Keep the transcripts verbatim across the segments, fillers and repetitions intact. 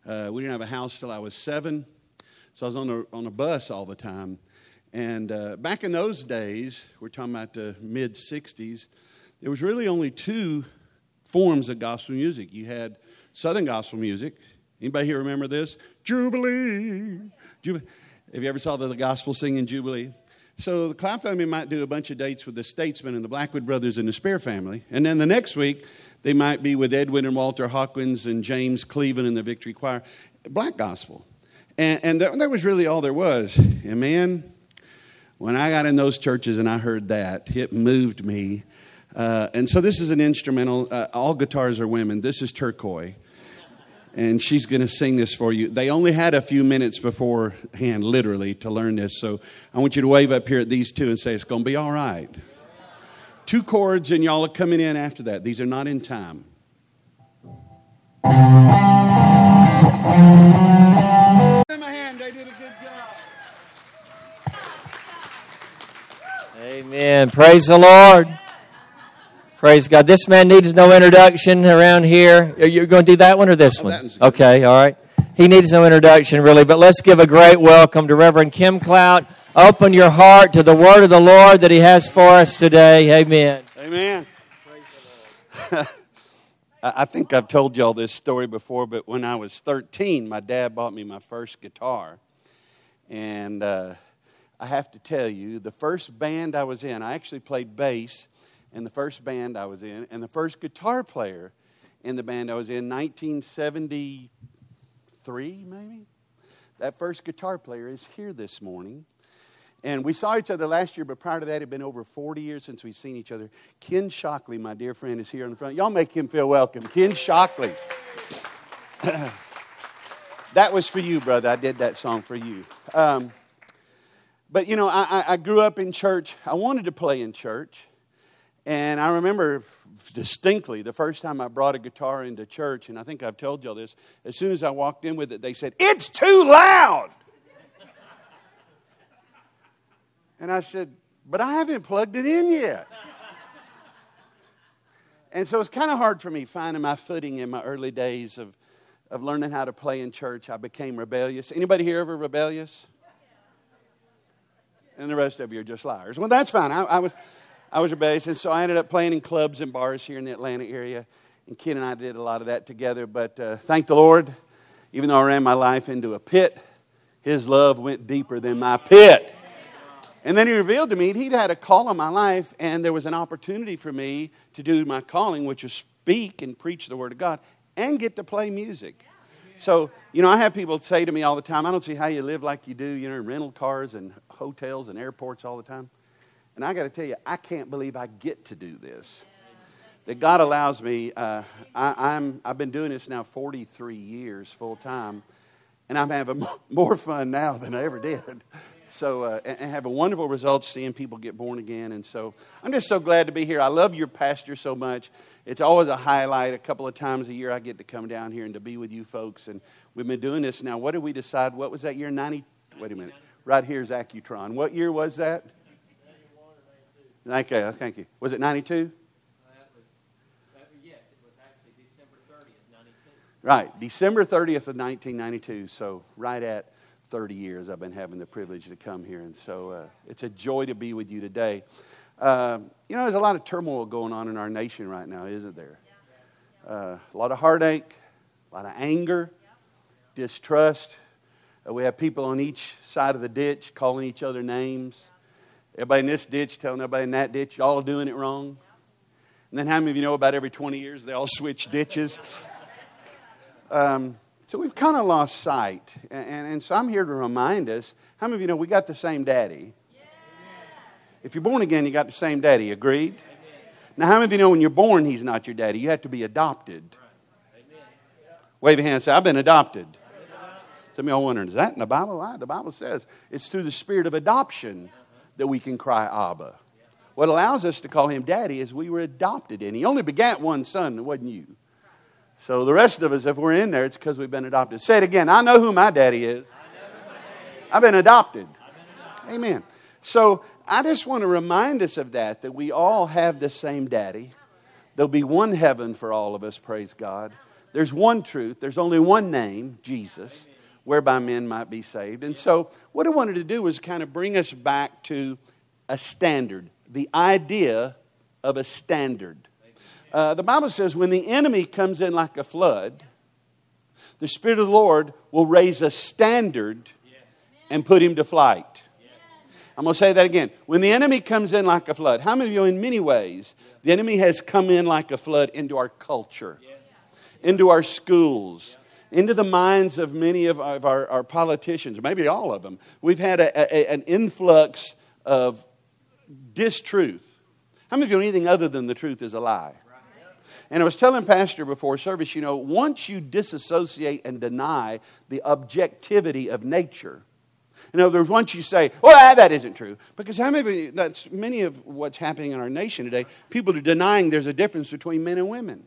Uh, we didn't have a house till I was seven, so I was on a, on a bus all the time. And uh, back in those days, we're talking about the mid-sixties, there was really only two forms of gospel music. You had Southern gospel music. Anybody here remember this? Jubilee. Jubilee. Have you ever saw the, the gospel singing Jubilee? So the Cloud family might do a bunch of dates with the Statesmen and the Blackwood Brothers and the Spear family. And then the next week, they might be with Edwin and Walter Hawkins and James Cleveland and the Victory Choir. Black gospel. And, and that, that was really all there was. And man, when I got in those churches and I heard that, it moved me. Uh, and so this is an instrumental. Uh, all guitars are women. This is Turquoise. And she's going to sing this for you. They only had a few minutes beforehand, literally, to learn this. So I want you to wave up here at these two and say, it's going to be all right. Two chords, and y'all are coming in after that. These are not in time. Give them a hand. They did a good job. Amen. Praise the Lord. Praise God. This man needs no introduction around here. Are you going to do that one or this Oh, one? Okay, all right. He needs no introduction, really. But let's give a great welcome to Reverend Kim Clout. Open your heart to the word of the Lord that he has for us today. Amen. Amen. Praise the Lord. I think I've told y'all this story before, but when I was thirteen, my dad bought me my first guitar. And uh, I have to tell you, the first band I was in, I actually played bass in the first band I was in, and the first guitar player in the band I was in, nineteen seventy-three maybe? That first guitar player is here this morning. And we saw each other last year, but prior to that, it had been over forty years since we've seen each other. Ken Shockley, my dear friend, is here in the front. Y'all make him feel welcome. Ken Shockley. That was for you, brother. I did that song for you. Um, but, you know, I, I grew up in church. I wanted to play in church. And I remember distinctly the first time I brought a guitar into church, and I think I've told y'all this, as soon as I walked in with it, they said, "It's too loud." And I said, "But I haven't plugged it in yet." And so it's kind of hard for me finding my footing in my early days of, of learning how to play in church. I became rebellious. Anybody here ever rebellious? And the rest of you are just liars. Well, that's fine. I, I was... I was rebellious, and so I ended up playing in clubs and bars here in the Atlanta area. And Ken and I did a lot of that together. But uh, thank the Lord, even though I ran my life into a pit, His love went deeper than my pit. And then He revealed to me He'd had a call on my life, and there was an opportunity for me to do my calling, which is speak and preach the Word of God and get to play music. So, you know, I have people say to me all the time, "I don't see how you live like you do, you know, in rental cars and hotels and airports all the time." And I got to tell you, I can't believe I get to do this. That God allows me. Uh, I, I'm, I've been doing this now forty-three years full time. And I'm having more fun now than I ever did. So, uh, and, and having wonderful results seeing people get born again. And so I'm just so glad to be here. I love your pastor so much. It's always a highlight. A couple of times a year I get to come down here and to be with you folks. And we've been doing this now. What did we decide? What was that year? ninety? Wait a minute. Right here is Accutron. What year was that? Thank you. Thank you. Was it ninety-two? That was, that, yes, it was actually December thirtieth, ninety-two. Right, December thirtieth of nineteen ninety-two. So right at thirty years, I've been having the privilege to come here, and so uh, it's a joy to be with you today. Uh, you know, there's a lot of turmoil going on in our nation right now, isn't there? Uh, a lot of heartache, a lot of anger, distrust. Uh, we have people on each side of the ditch calling each other names. Everybody in this ditch telling everybody in that ditch, y'all are doing it wrong. And then how many of you know about every twenty years they all switch ditches? Um, so we've kind of lost sight. And, and, and so I'm here to remind us, how many of you know we got the same daddy? Yeah. If you're born again, you got the same daddy. Agreed? Amen. Now how many of you know when you're born, he's not your daddy? You have to be adopted. Right. Wave your hand and say, "I've been adopted." Some of y'all wondering, is that in the Bible? Why? The Bible says it's through the spirit of adoption that we can cry Abba. What allows us to call him daddy is we were adopted in. He only begat one son, it wasn't you. So the rest of us, if we're in there, it's because we've been adopted. Say it again. I know who my daddy is. I've been adopted. Amen. So I just want to remind us of that, that we all have the same daddy. There'll be one heaven for all of us, praise God. There's one truth. There's only one name, Jesus, whereby men might be saved. And so what I wanted to do was kind of bring us back to a standard, the idea of a standard. Uh, the Bible says when the enemy comes in like a flood, the Spirit of the Lord will raise a standard and put him to flight. I'm going to say that again. When the enemy comes in like a flood, how many of you, in many ways, the enemy has come in like a flood into our culture, into our schools, into the minds of many of our, of our, our politicians, maybe all of them. We've had a, a, an influx of distruth. How many of you know anything other than the truth is a lie? And I was telling Pastor before service, you know, once you disassociate and deny the objectivity of nature, in other words, once you say, well, that, that isn't true. Because how many, that's many of what's happening in our nation today, people are denying there's a difference between men and women.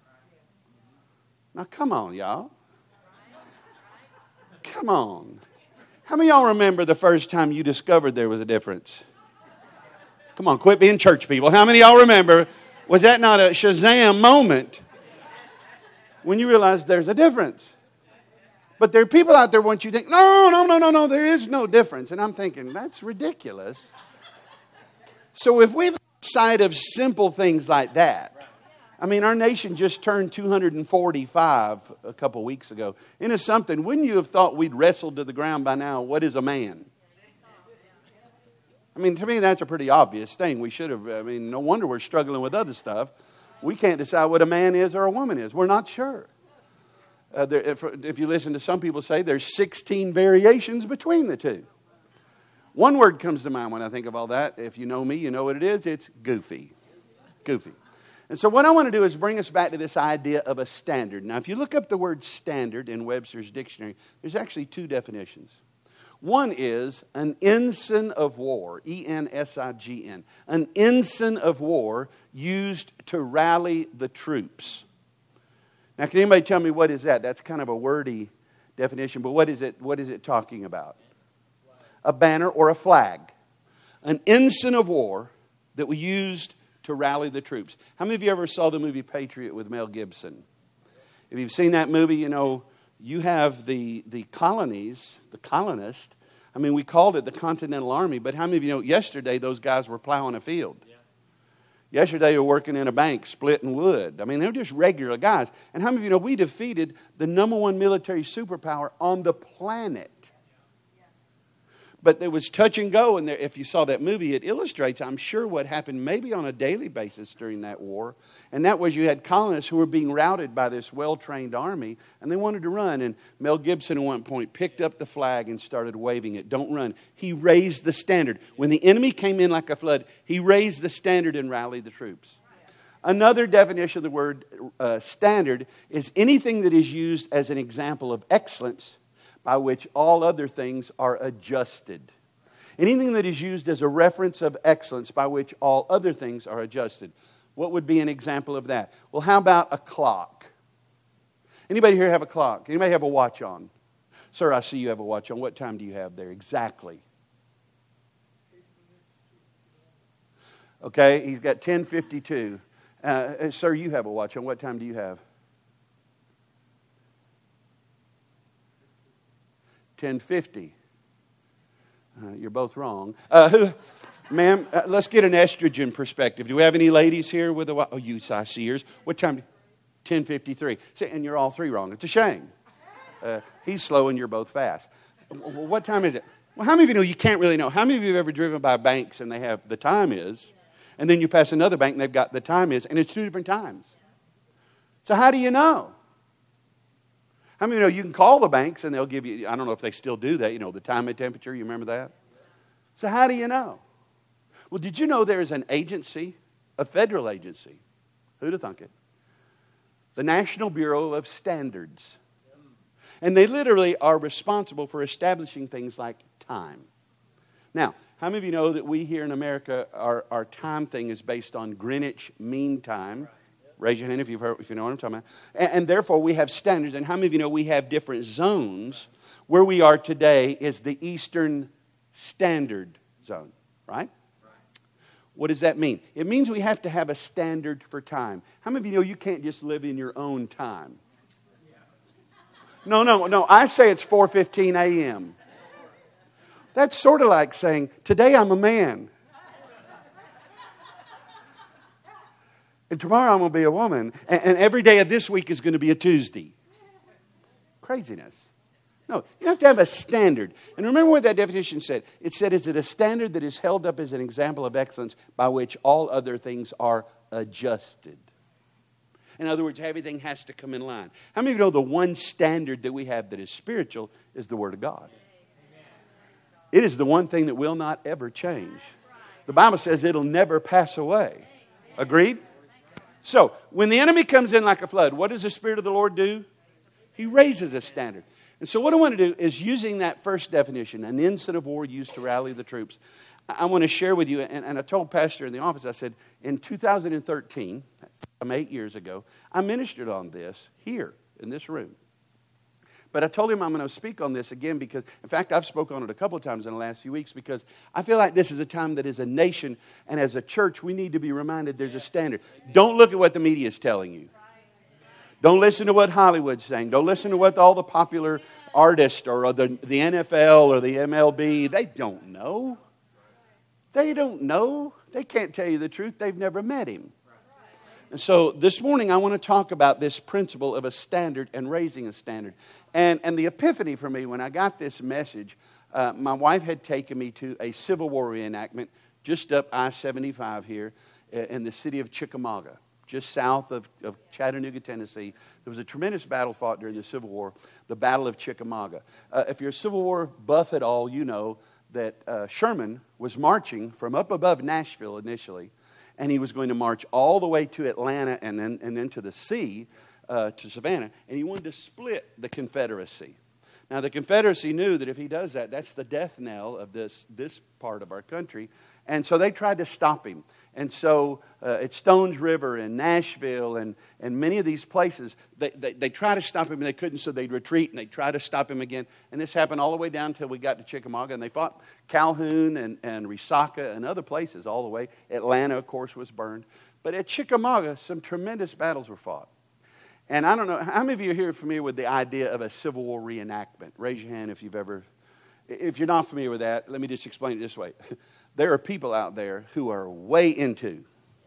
Now, come on, y'all. Come on. How many of y'all remember the first time you discovered there was a difference? Come on, quit being church people. How many of y'all remember, was that not a Shazam moment when you realized there's a difference? But there are people out there want you to think, no, no, no, no, no, there is no difference. And I'm thinking, that's ridiculous. So if we've lost sight of simple things like that, I mean, our nation just turned two hundred forty-five a couple weeks ago. Into something, wouldn't you have thought we'd wrestled to the ground by now? What is a man? I mean, to me, that's a pretty obvious thing. We should have, I mean, no wonder we're struggling with other stuff. We can't decide what a man is or a woman is. We're not sure. Uh, there, if, if you listen to some people say there's sixteen variations between the two. One word comes to mind when I think of all that. If you know me, you know what it is. It's goofy. Goofy. And so what I want to do is bring us back to this idea of a standard. Now, if you look up the word standard in Webster's dictionary, there's actually two definitions. One is an ensign of war, E N S I G N. An ensign of war used to rally the troops. Now, can anybody tell me what is that? That's kind of a wordy definition, but what is it, what is it talking about? A banner or a flag. An ensign of war that we used to rally the troops. How many of you ever saw the movie Patriot with Mel Gibson? If you've seen that movie, you know, you have the, the colonies, the colonists. I mean, we called it the Continental Army, but how many of you know yesterday those guys were plowing a field? Yeah. Yesterday they were working in a bank, splitting wood. I mean, they were just regular guys. And how many of you know we defeated the number one military superpower on the planet? But there was touch and go, and there, if you saw that movie, it illustrates, I'm sure, what happened maybe on a daily basis during that war. And that was you had colonists who were being routed by this well-trained army, and they wanted to run. And Mel Gibson at one point picked up the flag and started waving it. Don't run. He raised the standard. When the enemy came in like a flood, he raised the standard and rallied the troops. Another definition of the word uh, standard is anything that is used as an example of excellence by which all other things are adjusted. Anything that is used as a reference of excellence by which all other things are adjusted. What would be an example of that? Well, how about a clock? Anybody here have a clock? Anybody have a watch on? Sir, I see you have a watch on. What time do you have there exactly? Okay, he's got ten fifty-two. Uh, sir, you have a watch on. What time do you have? ten fifty. Uh, you're both wrong. Uh, who, ma'am, uh, let's get an estrogen perspective. Do we have any ladies here with a watch? Oh, you, I see yours. What time? ten fifty-three. See, and you're all three wrong. It's a shame. Uh, he's slow and you're both fast. Well, what time is it? Well, how many of you know you can't really know? How many of you have ever driven by banks and they have the time is, and then you pass another bank and they've got the time is, and it's two different times. So how do you know? How many of you know you can call the banks and they'll give you, I don't know if they still do that, you know, the time and temperature, you remember that? So how do you know? Well, did you know there's an agency, a federal agency, who'd have thunk it? The National Bureau of Standards. And they literally are responsible for establishing things like time. Now, how many of you know that we here in America, our, our time thing is based on Greenwich Mean Time? Raise your hand if you've heard, if you know what I'm talking about. And, and therefore, we have standards. And how many of you know we have different zones? Where we are today is the Eastern Standard Zone, right? What does that mean? It means we have to have a standard for time. How many of you know you can't just live in your own time? No, no, no. I say it's four fifteen a.m. That's sort of like saying, today I'm a man. And tomorrow I'm going to be a woman. And, and every day of this week is going to be a Tuesday. Craziness. No, you have to have a standard. And remember what that definition said. It said, is it a standard that is held up as an example of excellence by which all other things are adjusted? In other words, everything has to come in line. How many of you know the one standard that we have that is spiritual is the Word of God? It is the one thing that will not ever change. The Bible says it'll never pass away. Agreed? So, when the enemy comes in like a flood, what does the Spirit of the Lord do? He raises a standard. And so what I want to do is using that first definition, an ensign of war used to rally the troops, I want to share with you, and, and I told Pastor in the office, I said, in two thousand thirteen, eight years ago, I ministered on this here in this room. But I told him I'm going to speak on this again because, in fact, I've spoken on it a couple of times in the last few weeks because I feel like this is a time that as a nation and as a church, we need to be reminded there's a standard. Don't look at what the media is telling you. Don't listen to what Hollywood's saying. Don't listen to what all the popular artists or the, the N F L or the M L B, they don't know. They don't know. They can't tell you the truth. They've never met him. And so this morning I want to talk about this principle of a standard and raising a standard. And, and the epiphany for me when I got this message, uh, my wife had taken me to a Civil War reenactment just up I seventy-five here in the city of Chickamauga, just south of, of Chattanooga, Tennessee. There was a tremendous battle fought during the Civil War, the Battle of Chickamauga. Uh, if you're a Civil War buff at all, you know that uh, Sherman was marching from up above Nashville initially, and he was going to march all the way to Atlanta and then, and then to the sea, uh, to Savannah, and he wanted to split the Confederacy. Now, the Confederacy knew that if he does that, that's the death knell of this, this part of our country, and so they tried to stop him. And so uh, at Stones River and Nashville and, and many of these places, they, they, they tried to stop him and they couldn't, so they'd retreat and they'd try to stop him again. And this happened all the way down until we got to Chickamauga. And they fought Calhoun and, and Resaca and other places all the way. Atlanta, of course, was burned. But at Chickamauga, some tremendous battles were fought. And I don't know, how many of you are here familiar with the idea of a Civil War reenactment? Raise your hand if you've ever, if you're not familiar with that, let me just explain it this way. There are people out there who are way into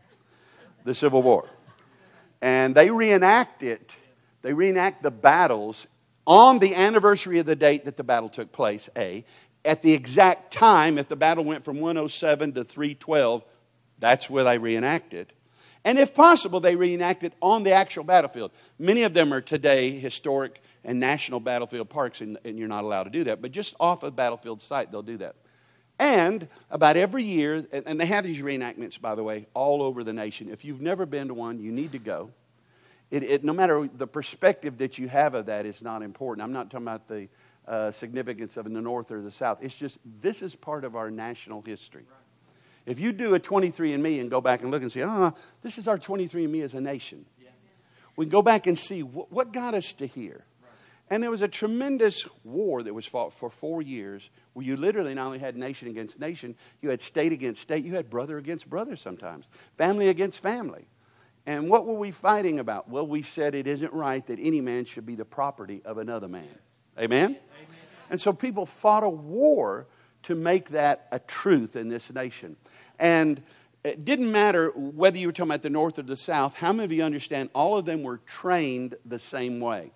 the Civil War. And they reenact it, they reenact the battles on the anniversary of the date that the battle took place, A. At the exact time, if the battle went from one oh seven to three twelve, that's where they reenact it. And if possible, they reenact it on the actual battlefield. Many of them are today historic and national battlefield parks, and, and you're not allowed to do that. But just off a battlefield site, they'll do that. And about every year, and they have these reenactments, by the way, all over the nation. If you've never been to one, you need to go. It, it, no matter the perspective that you have of that is not important. I'm not talking about the uh, significance of in the North or the South. It's just this is part of our national history. If you do a twenty-three and me and go back and look and say, oh, this is our twenty-three and me as a nation. We can go back and see what, what got us to here. And there was a tremendous war that was fought for four years where you literally not only had nation against nation, you had state against state, you had brother against brother sometimes, family against family. And what were we fighting about? Well, we said it isn't right that any man should be the property of another man. Amen? Amen. And so people fought a war to make that a truth in this nation. And it didn't matter whether you were talking about the North or the South, how many of you understand all of them were trained the same way?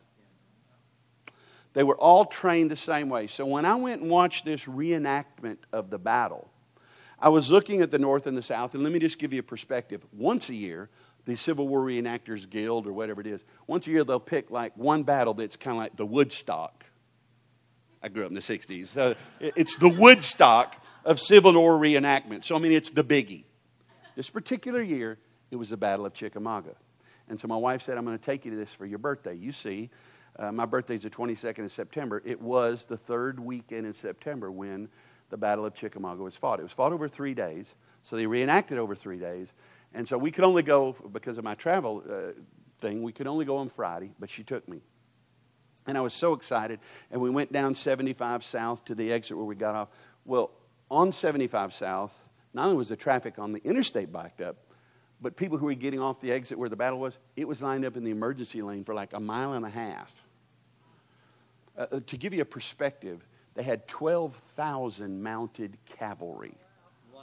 They were all trained the same way. So when I went and watched this reenactment of the battle, I was looking at the North and the South, and let me just give you a perspective. Once a year, the Civil War Reenactors Guild or whatever it is, once a year they'll pick like one battle that's kind of like the Woodstock. I grew up in the sixties. So it's the Woodstock of Civil War reenactment. So, I mean, it's the biggie. This particular year, it was the Battle of Chickamauga. And so my wife said, I'm going to take you to this for your birthday. You see, Uh, my birthday is the twenty-second of September. It was the third weekend in September when the Battle of Chickamauga was fought. It was fought over three days, so they reenacted over three days. And so we could only go, because of my travel uh, thing, we could only go on Friday, but she took me. And I was so excited, and we went down seventy-five South to the exit where we got off. Well, on seventy-five South, not only was the traffic on the interstate backed up, but people who were getting off the exit where the battle was, it was lined up in the emergency lane for like a mile and a half. Uh, to give you a perspective, they had twelve thousand mounted cavalry. Wow.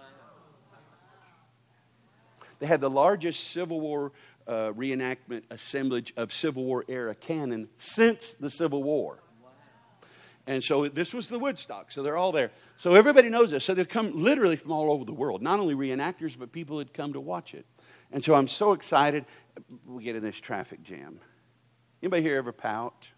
They had the largest Civil War uh, reenactment assemblage of Civil War era cannon since the Civil War. Wow. And so this was the Woodstock. So they're all there. So everybody knows this. So they've come literally from all over the world. Not only reenactors, but people had come to watch it. And so I'm so excited. We get in this traffic jam. Anybody here ever pout?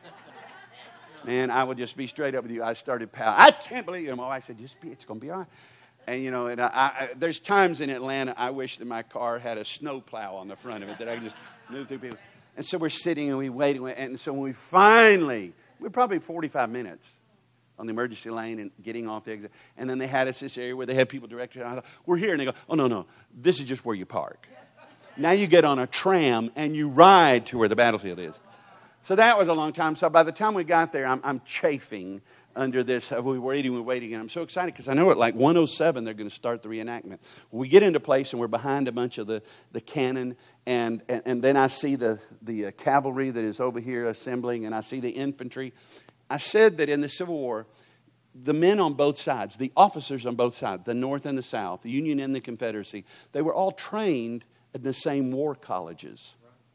Man, I will just be straight up with you. I started pouting. I can't believe it. My wife said, "Just be. It's going to be all right." And you know, and I, I, there's times in Atlanta I wish that my car had a snow plow on the front of it that I could just move through people. And so we're sitting and we waiting, and so when we finally, we're probably forty-five minutes on the emergency lane and getting off the exit, and then they had us this area where they had people directed. And I thought, "We're here," and they go, "Oh no, no, this is just where you park. Now you get on a tram and you ride to where the battlefield is." So that was a long time. So by the time we got there, I'm, I'm chafing under this. We were waiting, we were waiting, and I'm so excited because I know at like one oh seven they're going to start the reenactment. We get into place and we're behind a bunch of the, the cannon, and, and, and then I see the, the uh, cavalry that is over here assembling, and I see the infantry. I said that in the Civil War, the men on both sides, the officers on both sides, the North and the South, the Union and the Confederacy, they were all trained in the same war colleges.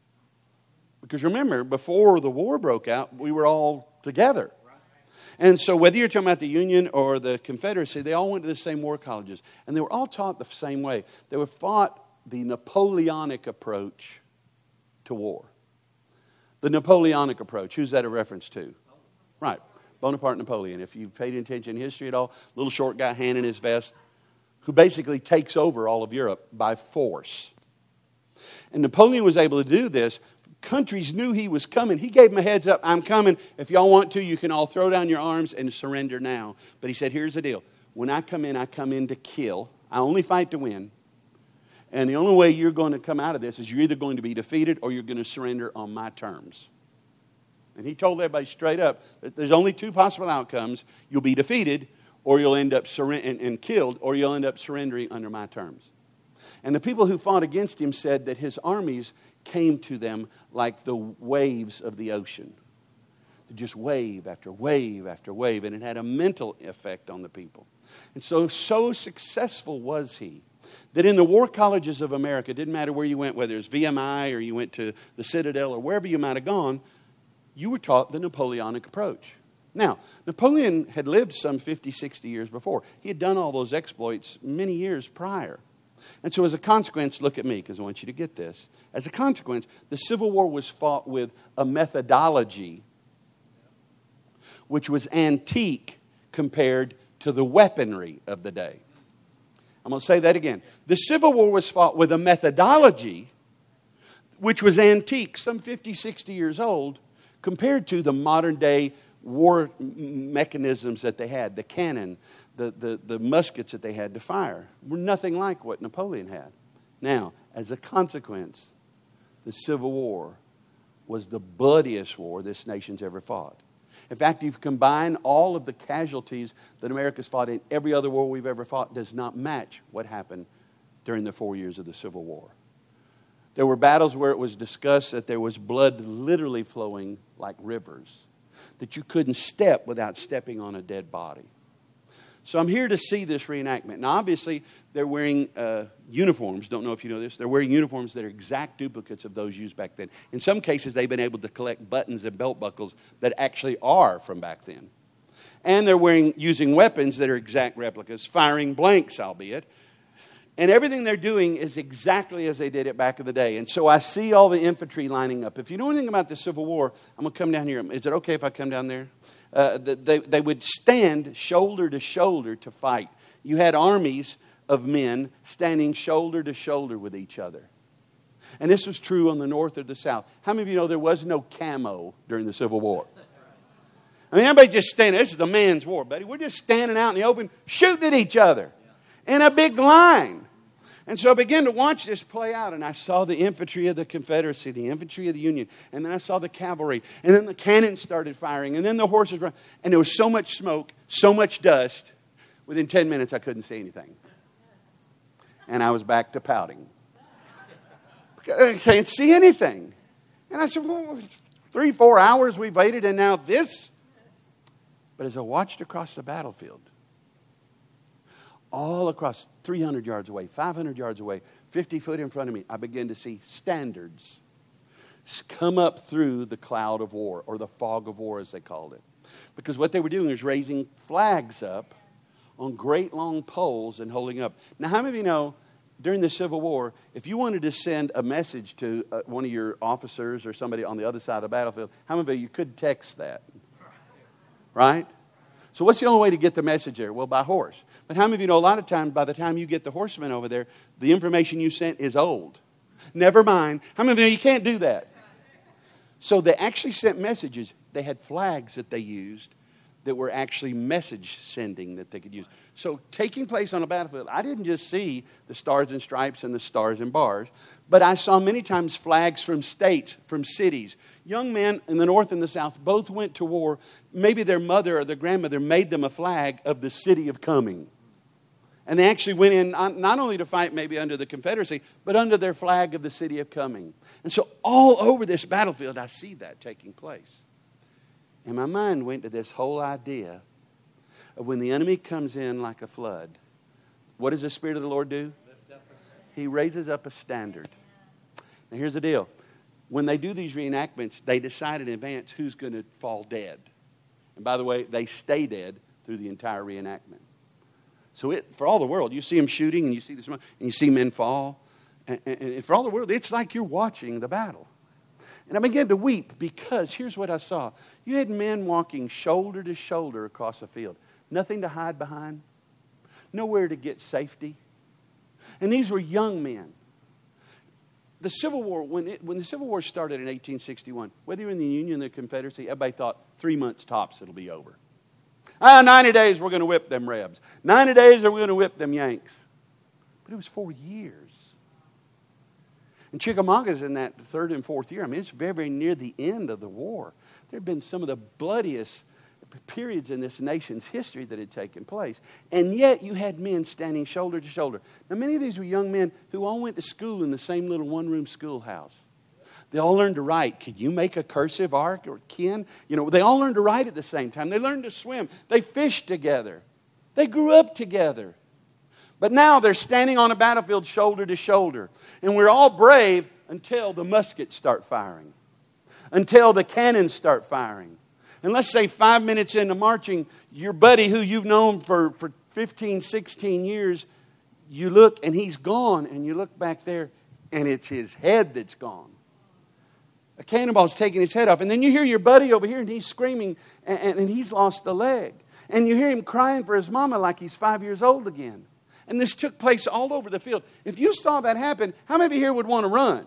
Because remember, before the war broke out, we were all together. And so whether you're talking about the Union or the Confederacy, they all went to the same war colleges. And they were all taught the same way. They were taught the Napoleonic approach to war. The Napoleonic approach. Who's that a reference to? Right. Bonaparte Napoleon. If you paid attention in history at all, little short guy, hand in his vest, who basically takes over all of Europe by force. And Napoleon was able to do this. Countries knew he was coming. He gave them a heads up. I'm coming. If y'all want to, you can all throw down your arms and surrender now. But he said, here's the deal. When I come in, I come in to kill. I only fight to win. And the only way you're going to come out of this is you're either going to be defeated or you're going to surrender on my terms. And he told everybody straight up that there's only two possible outcomes. You'll be defeated or you'll end up sur- and, and killed, or you'll end up surrendering under my terms. And the people who fought against him said that his armies came to them like the waves of the ocean. Just wave after wave after wave. And it had a mental effect on the people. And so, so successful was he that in the war colleges of America, it didn't matter where you went, whether it was V M I or you went to the Citadel or wherever you might have gone, you were taught the Napoleonic approach. Now, Napoleon had lived some fifty, sixty years before. He had done all those exploits many years prior. And so as a consequence, look at me, because I want you to get this. As a consequence, the Civil War was fought with a methodology which was antique compared to the weaponry of the day. I'm going to say that again. The Civil War was fought with a methodology which was antique, some fifty, sixty years old, compared to the modern day war mechanisms that they had, the cannon, the, the, the muskets that they had to fire, were nothing like what Napoleon had. Now, as a consequence, the Civil War was the bloodiest war this nation's ever fought. In fact, if you combine all of the casualties that America's fought in every other war we've ever fought, does not match what happened during the four years of the Civil War. There were battles where it was discussed that there was blood literally flowing like rivers, that you couldn't step without stepping on a dead body. So I'm here to see this reenactment. Now, obviously, they're wearing uh, uniforms. Don't know if you know this. They're wearing uniforms that are exact duplicates of those used back then. In some cases, they've been able to collect buttons and belt buckles that actually are from back then. And they're wearing using weapons that are exact replicas, firing blanks, albeit. And everything they're doing is exactly as they did it back in the day. And so I see all the infantry lining up. If you know anything about the Civil War, I'm going to come down here. Is it okay if I come down there? Uh, they, they would stand shoulder to shoulder to fight. You had armies of men standing shoulder to shoulder with each other. And this was true on the North or the South. How many of you know there was no camo during the Civil War? I mean, everybody just standing. This is a man's war, buddy. We're just standing out in the open, shooting at each other in a big line. And so I began to watch this play out, and I saw the infantry of the Confederacy, the infantry of the Union, and then I saw the cavalry, and then the cannons started firing, and then the horses ran, and there was so much smoke, so much dust, within ten minutes I couldn't see anything. And I was back to pouting. I can't see anything. And I said, well, three, four hours we waited, and now this? But as I watched across the battlefield, all across three hundred yards away, five hundred yards away, fifty foot in front of me, I began to see standards come up through the cloud of war, or the fog of war as they called it. Because what they were doing was raising flags up on great long poles and holding up. Now, how many of you know, during the Civil War, if you wanted to send a message to uh, one of your officers or somebody on the other side of the battlefield, how many of you could text that? Right? So what's the only way to get the message there? Well, by horse. But how many of you know a lot of times by the time you get the horseman over there, the information you sent is old? Never mind. How many of you know you can't do that? So they actually sent messages. They had flags that they used that were actually message sending that they could use. So taking place on a battlefield, I didn't just see the stars and stripes and the stars and bars, but I saw many times flags from states, from cities. Young men in the north and the south both went to war. Maybe their mother or their grandmother made them a flag of the city of coming. And they actually went in not only to fight maybe under the Confederacy, but under their flag of the city of coming. And so all over this battlefield, I see that taking place. And my mind went to this whole idea of when the enemy comes in like a flood, what does the Spirit of the Lord do? He raises up a standard. Now here's the deal. When they do these reenactments, they decide in advance who's going to fall dead. And by the way, they stay dead through the entire reenactment. So it, for all the world, you see them shooting and you see the smoke and you see men fall. And, and, and for all the world, it's like you're watching the battle. And I began to weep because here's what I saw. You had men walking shoulder to shoulder across a field. Nothing to hide behind. Nowhere to get safety. And these were young men. The Civil War, when, it, when the Civil War started in eighteen sixty-one, whether you're in the Union or the Confederacy, everybody thought three months tops it'll be over. Ah, ninety days we're going to whip them Rebs. ninety days we're going to whip them Yanks. But it was four years. And Chickamauga's in that third and fourth year. I mean, it's very, very near the end of the war. There had been some of the bloodiest periods in this nation's history that had taken place. And yet you had men standing shoulder to shoulder. Now, many of these were young men who all went to school in the same little one-room schoolhouse. They all learned to write. Can you make a cursive arc or kin? You know, they all learned to write at the same time. They learned to swim. They fished together. They grew up together. But now they're standing on a battlefield shoulder to shoulder. And we're all brave until the muskets start firing. Until the cannons start firing. And let's say five minutes into marching, your buddy who you've known for, for fifteen, sixteen years, you look and he's gone. And you look back there and it's his head that's gone. A cannonball's taking his head off. And then you hear your buddy over here and he's screaming and, and, and he's lost a leg. And you hear him crying for his mama like he's five years old again. And this took place all over the field. If you saw that happen, how many of you here would want to run?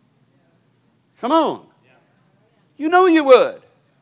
Come on. You know you would.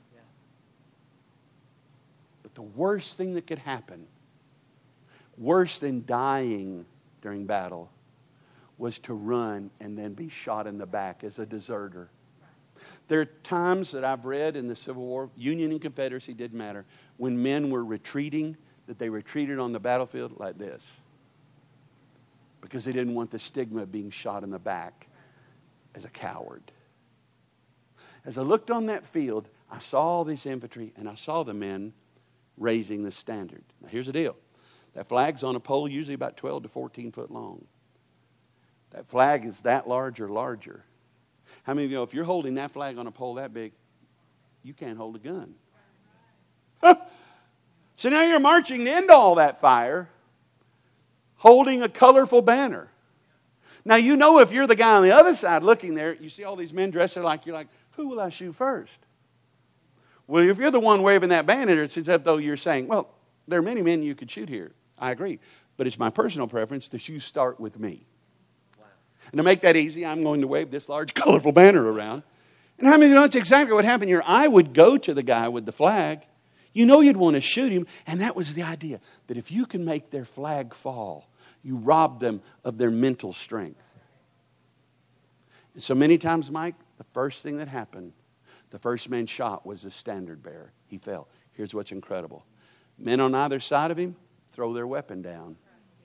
But the worst thing that could happen, worse than dying during battle, was to run and then be shot in the back as a deserter. There are times that I've read in the Civil War, Union and Confederacy didn't matter, when men were retreating, that they retreated on the battlefield like this. Because they didn't want the stigma of being shot in the back as a coward. As I looked on that field, I saw all this infantry and I saw the men raising the standard. Now here's the deal. That flag's on a pole usually about twelve to fourteen foot long. That flag is that large or larger. How many of you know if you're holding that flag on a pole that big, you can't hold a gun? Huh. So now you're marching into all that fire, holding a colorful banner. Now you know if you're the guy on the other side looking there, you see all these men dressed like, you're like, who will I shoot first? Well, if you're the one waving that banner, it's as though you're saying, well, there are many men you could shoot here. I agree. But it's my personal preference that you start with me. Wow. And to make that easy, I'm going to wave this large, colorful banner around. And how many of you know that's exactly what happened here? I would go to the guy with the flag. You know you'd want to shoot him. And that was the idea, that if you can make their flag fall, you rob them of their mental strength. And so many times, Mike, the first thing that happened, the first man shot was the standard bearer. He fell. Here's what's incredible. Men on either side of him throw their weapon down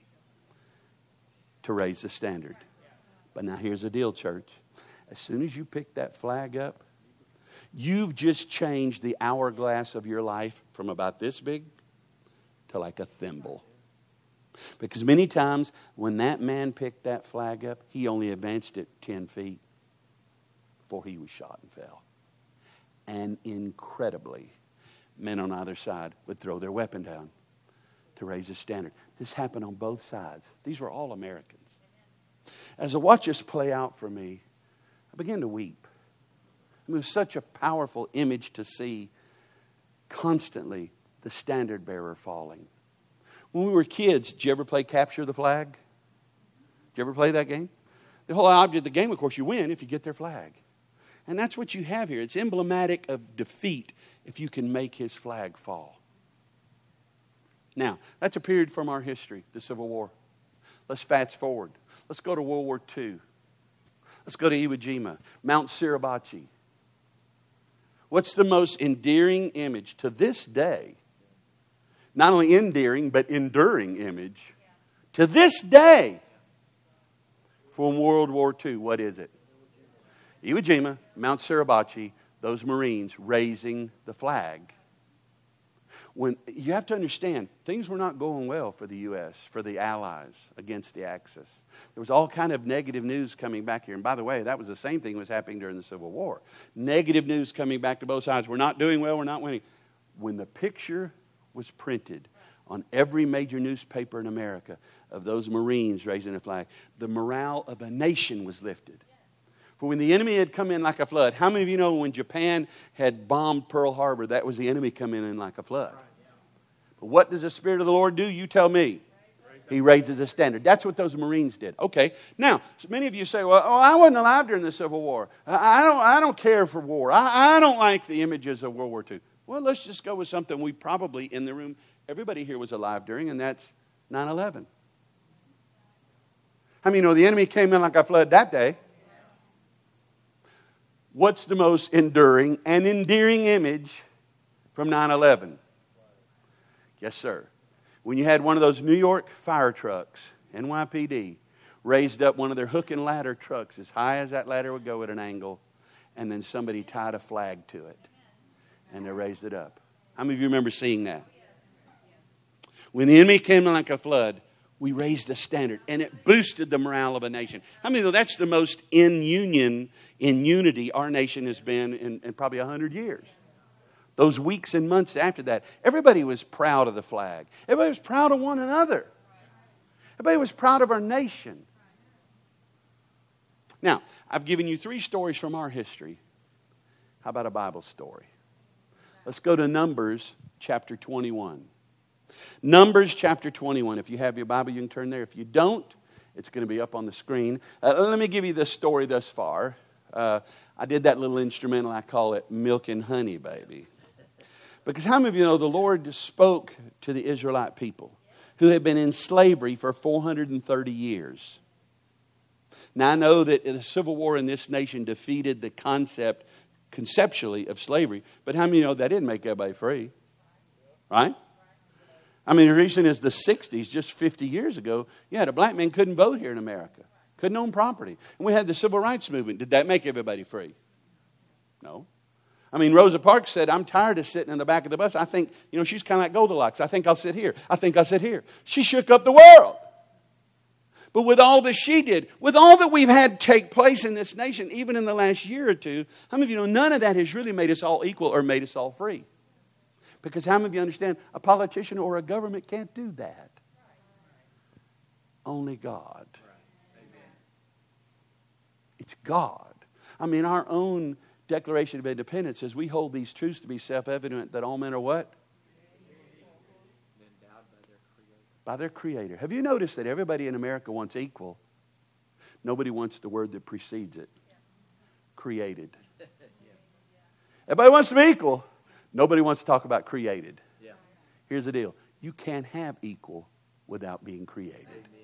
to raise the standard. But now here's the deal, church. As soon as you pick that flag up, you've just changed the hourglass of your life from about this big to like a thimble. Because many times when that man picked that flag up, he only advanced it ten feet before he was shot and fell. And incredibly, men on either side would throw their weapon down to raise a standard. This happened on both sides. These were all Americans. As I watch this play out for me, I began to weep. It was such a powerful image to see constantly the standard bearer falling. When we were kids, did you ever play Capture the Flag? Did you ever play that game? The whole object of the game, of course, you win if you get their flag. And that's what you have here. It's emblematic of defeat if you can make his flag fall. Now, that's a period from our history, the Civil War. Let's fast forward. Let's go to World War Two. Let's go to Iwo Jima, Mount Suribachi. What's the most endearing image to this day? Not only endearing, but enduring image. To this day, from World War Two, what is it? Iwo Jima, Mount Suribachi, those Marines raising the flag. When you have to understand, things were not going well for the U S, for the Allies against the Axis. There was all kind of negative news coming back here. And by the way, that was the same thing that was happening during the Civil War. Negative news coming back to both sides. We're not doing well, we're not winning. When the picture was printed on every major newspaper in America of those Marines raising a flag, the morale of a nation was lifted. For when the enemy had come in like a flood, how many of you know when Japan had bombed Pearl Harbor, that was the enemy coming in like a flood? But what does the Spirit of the Lord do? You tell me. He raises the standard. That's what those Marines did. Okay. Now, so many of you say, well, oh, I wasn't alive during the Civil War. I don't, I don't care for war. I, I don't like the images of World War Two. Well, let's just go with something we probably in the room, everybody here was alive during, and that's nine eleven. How many know the enemy came in like a flood that day? What's the most enduring and endearing image from nine eleven? Yes, sir. When you had one of those New York fire trucks, N Y P D, raised up one of their hook and ladder trucks as high as that ladder would go at an angle, and then somebody tied a flag to it, and they raised it up. How many of you remember seeing that? When the enemy came in like a flood, we raised a standard, and it boosted the morale of a nation. How many know that's the most in union, in unity our nation has been in, in probably one hundred years? Those weeks and months after that, everybody was proud of the flag. Everybody was proud of one another. Everybody was proud of our nation. Now, I've given you three stories from our history. How about a Bible story? Let's go to Numbers chapter twenty-one. Numbers chapter twenty-one. If you have your Bible, you can turn there. If you don't, it's going to be up on the screen. Uh, let me give you this story thus far. Uh, I did that little instrumental. I call it Milk and Honey, baby. Because how many of you know the Lord spoke to the Israelite people who had been in slavery for four hundred thirty years? Now, I know that the Civil War in this nation defeated the concept, conceptually, of slavery. But how many know that didn't make everybody free? Right? I mean, the reason is the sixties, just fifty years ago, you had a black man couldn't vote here in America. Couldn't own property. And we had the civil rights movement. Did that make everybody free? No. I mean, Rosa Parks said, I'm tired of sitting in the back of the bus. I think, you know, she's kind of like Goldilocks. I think I'll sit here. I think I'll sit here. She shook up the world. But with all that she did, with all that we've had take place in this nation, even in the last year or two, how many of you know none of that has really made us all equal or made us all free? Because how many of you understand a politician or a government can't do that? Only God. It's God. I mean, our own Declaration of Independence says we hold these truths to be self-evident that all men are what? By their Creator. Have you noticed that everybody in America wants equal? Nobody wants the word that precedes it. Created. Everybody wants to be equal. Nobody wants to talk about created. Here's the deal. You can't have equal without being created.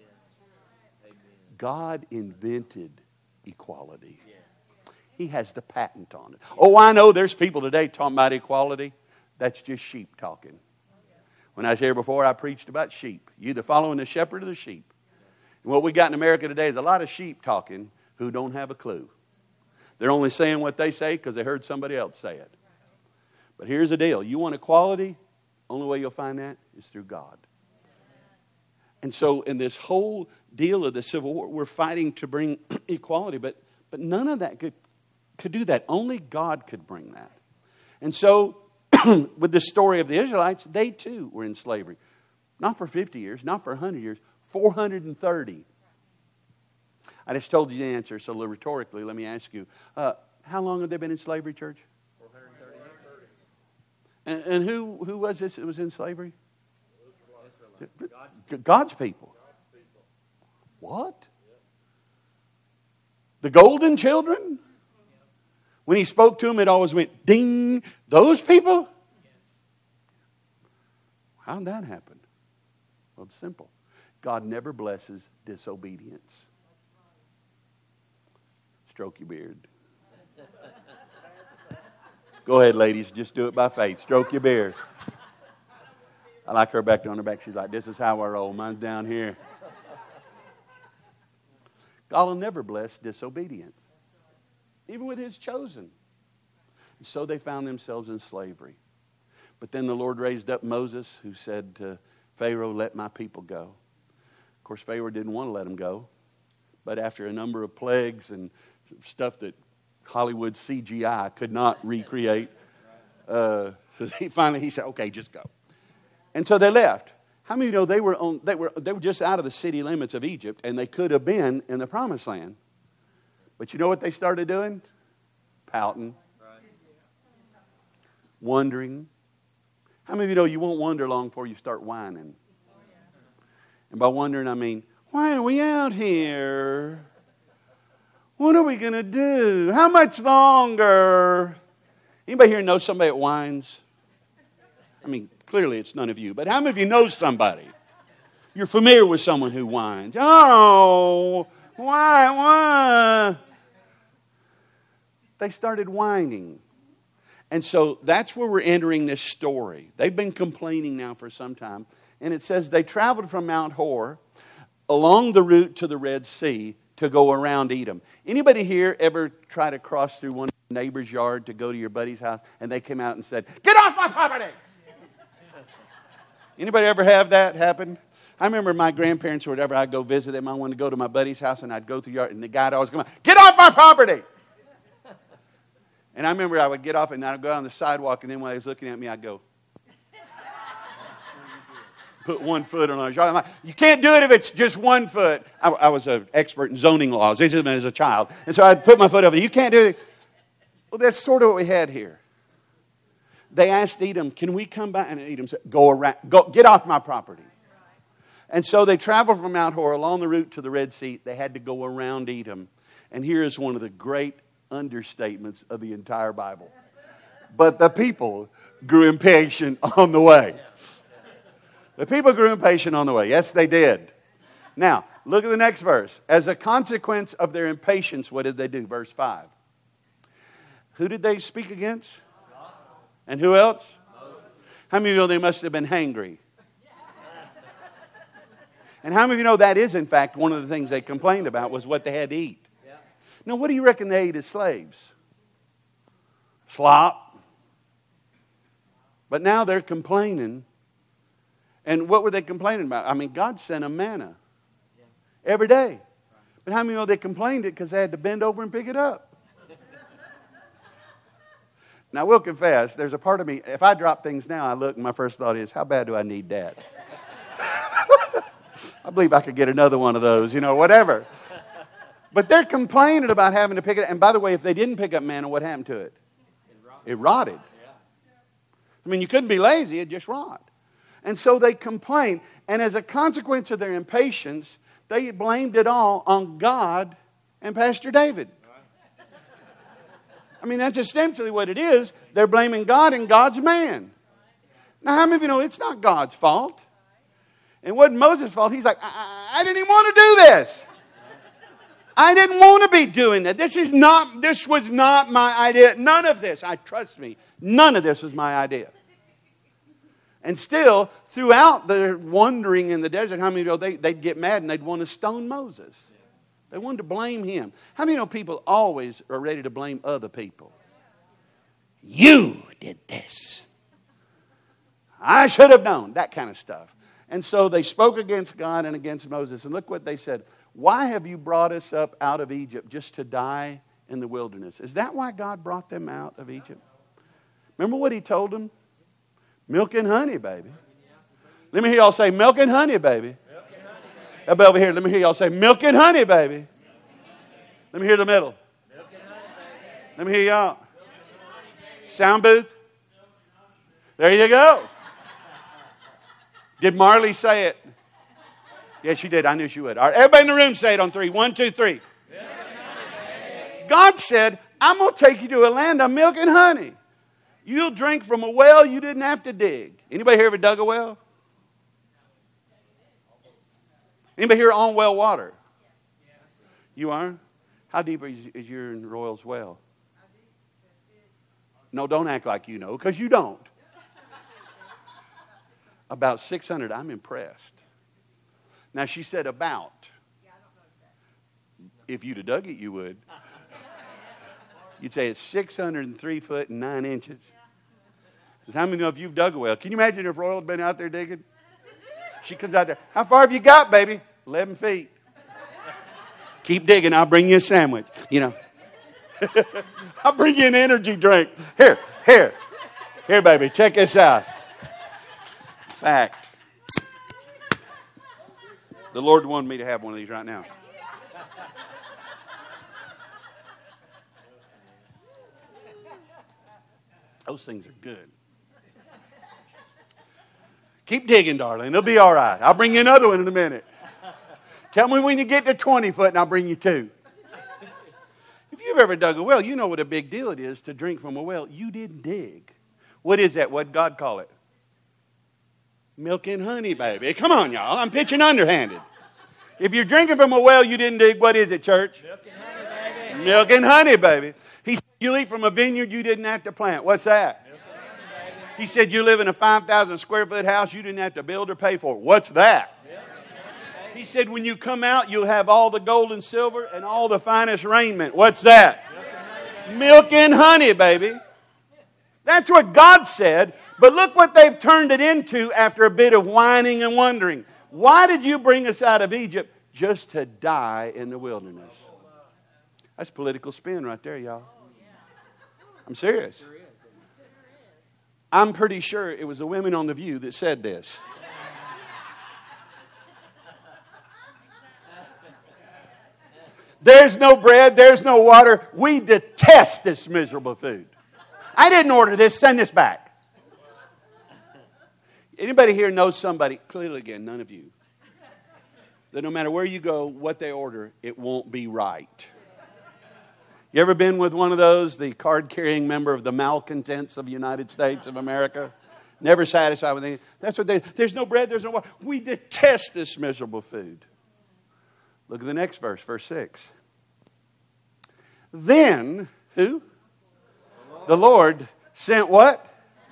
God invented equality. He has the patent on it. Oh, I know there's people today talking about equality. That's just sheep talking. When I was here before, I preached about sheep. You either following the shepherd or the sheep. And what we got in America today is a lot of sheep talking who don't have a clue. They're only saying what they say because they heard somebody else say it. But here's the deal. You want equality? Only way you'll find that is through God. And so in this whole deal of the Civil War, we're fighting to bring equality, but, but none of that could, could do that. Only God could bring that. And so with the story of the Israelites, they too were in slavery. Not for fifty years, not for one hundred years, four hundred thirty. I just told you the answer, so rhetorically, let me ask you, uh, how long have they been in slavery, church? four hundred thirty. And, and who, who was this that was in slavery? God's people. What? The golden children? When he spoke to them, it always went, ding, those people? How did that happen? Well, it's simple. God never blesses disobedience. Stroke your beard. Go ahead, ladies. Just do it by faith. Stroke your beard. I like her back there on her back. She's like, this is how I roll. Mine's down here. God will never bless disobedience, even with his chosen. And so they found themselves in slavery. But then the Lord raised up Moses, who said to Pharaoh, let my people go. Of course, Pharaoh didn't want to let them go. But after a number of plagues and stuff that Hollywood C G I could not recreate, uh, he finally he said, okay, just go. And so they left. How many of you know they were on, they were they were just out of the city limits of Egypt, and they could have been in the promised land. But you know what they started doing? Pouting. Wondering. How many of you know you won't wonder long before you start whining? And by wondering, I mean, why are we out here? What are we going to do? How much longer? Anybody here know somebody that whines? I mean, clearly it's none of you. But how many of you know somebody? You're familiar with someone who whines. Oh, why, why? They started whining. And so that's where we're entering this story. They've been complaining now for some time. And it says they traveled from Mount Hor along the route to the Red Sea to go around Edom. Anybody here ever try to cross through one neighbor's yard to go to your buddy's house and they came out and said, get off my property? Anybody ever have that happen? I remember my grandparents or whatever, I'd go visit them. I wanted to go to my buddy's house and I'd go through the yard and the guy'd always come out, get off my property! And I remember I would get off and I'd go on the sidewalk, and then when he was looking at me, I'd go, put one foot on his yard. I'm like, you can't do it if it's just one foot. I, I was an expert in zoning laws. This is as a child. And so I'd put my foot over. You can't do it. Well, that's sort of what we had here. They asked Edom, can we come back? And Edom said, go around, go, get off my property. And so they traveled from Mount Hor along the route to the Red Sea. They had to go around Edom. And here is one of the great understatements of the entire Bible. But the people grew impatient on the way. The people grew impatient on the way. Yes, they did. Now, look at the next verse. As a consequence of their impatience, what did they do? Verse five. Who did they speak against? And who else? How many of you know they must have been hangry? And how many of you know that is, in fact, one of the things they complained about was what they had to eat? Now, what do you reckon they ate as slaves? Slop. But now they're complaining. And what were they complaining about? I mean, God sent them manna every day. But how many know they complained it because they had to bend over and pick it up? Now, I will confess, there's a part of me, if I drop things now, I look and my first thought is, how bad do I need that? I believe I could get another one of those, you know, whatever. But they're complaining about having to pick it up. And by the way, if they didn't pick up manna, what happened to it? It rotted. I mean, you couldn't be lazy, it just rot. And so they complained. And as a consequence of their impatience, they blamed it all on God and Pastor David. I mean, that's essentially what it is. They're blaming God and God's man. Now, how many of you know it's not God's fault? It wasn't Moses' fault. He's like, I, I didn't even want to do this. I didn't want to be doing that. This is not, this was not my idea. None of this, I trust me, none of this was my idea. And still, throughout their wandering in the desert, how many of you know they, they'd get mad and they'd want to stone Moses. They wanted to blame him. How many know people always are ready to blame other people? You did this. I should have known. That kind of stuff. And so they spoke against God and against Moses. And look what they said. Why have you brought us up out of Egypt just to die in the wilderness? Is that why God brought them out of Egypt? Remember what he told them? Milk and honey, baby. Let me hear y'all say, milk and honey, baby. Up over here, let me hear y'all say, milk and honey, baby. Let me hear the middle. Let me hear y'all. Sound booth. There you go. Did Marley say it? Yes, she did. I knew she would. All right, everybody in the room say it on three. One, two, three. God said, I'm going to take you to a land of milk and honey. You'll drink from a well you didn't have to dig. Anybody here ever dug a well? Anybody here on well water? You are? How deep is, is your in Royal's well? No, don't act like you know, because you don't. About six hundred. I'm impressed. Now, she said about. If you'd have dug it, you would. You'd say it's six hundred three foot and nine inches. Because how many know if you've dug a well? Can you imagine if Royal had been out there digging? She comes out there. How far have you got, baby? eleven feet. Keep digging. I'll bring you a sandwich. You know. I'll bring you an energy drink. Here, here. Here, baby. Check this out. Fact. The Lord wanted me to have one of these right now. Those things are good. Keep digging, darling. It'll be all right. I'll bring you another one in a minute. Tell me when you get to twenty foot and I'll bring you two. If you've ever dug a well, you know what a big deal it is to drink from a well. You didn't dig. What is that? What'd God call it? Milk and honey, baby. Come on, y'all. I'm pitching underhanded. If you're drinking from a well you didn't dig, what is it, church? Milk and honey, baby. Milk and honey, baby. He said you eat from a vineyard you didn't have to plant. What's that? Milk and honey, baby. He said you live in a five thousand square foot house you didn't have to build or pay for. What's that? Milk and honey, baby. He said when you come out you'll have all the gold and silver and all the finest raiment. What's that? Milk and honey, baby. Milk and honey, baby. That's what God said. But look what they've turned it into after a bit of whining and wondering. Why did you bring us out of Egypt? Just to die in the wilderness. That's political spin right there, y'all. I'm serious. I'm pretty sure it was the women on The View that said this. There's no bread, there's no water. We detest this miserable food. I didn't order this, send this back. Anybody here knows somebody, clearly again, none of you, that no matter where you go, what they order, it won't be right. You ever been with one of those, the card-carrying member of the malcontents of the United States of America? Never satisfied with anything. That's what they, there's no bread, there's no water. We detest this miserable food. Look at the next verse, verse six. Then, who? The Lord sent what?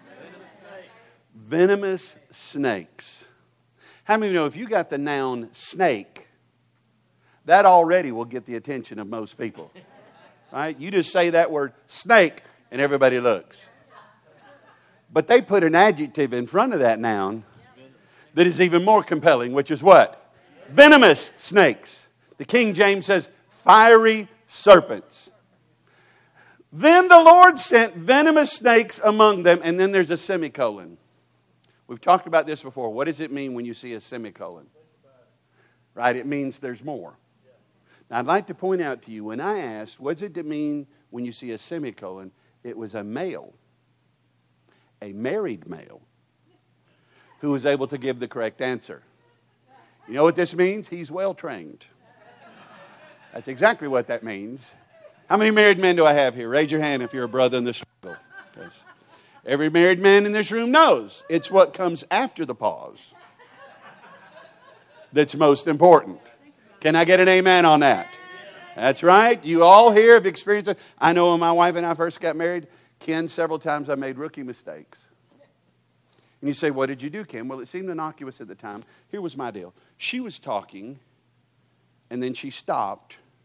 Venomous snakes. How many know if you got the noun snake, that already will get the attention of most people. Right? You just say that word snake and everybody looks. But they put an adjective in front of that noun that is even more compelling, which is what? Venomous snakes. The King James says fiery serpents. Then the Lord sent venomous snakes among them, and then there's a semicolon. We've talked about this before. What does it mean when you see a semicolon? Right? It means there's more. Now, I'd like to point out to you, when I asked, what does it mean when you see a semicolon? It was a male, a married male, who was able to give the correct answer. You know what this means? He's well trained. That's exactly what that means. How many married men do I have here? Raise your hand if you're a brother in the struggle. Because every married man in this room knows it's what comes after the pause that's most important. Can I get an amen on that? That's right. You all here have experienced it. I know when my wife and I first got married, Ken, several times I made rookie mistakes. And you say, what did you do, Ken? Well, it seemed innocuous at the time. Here was my deal. She was talking, and then she stopped,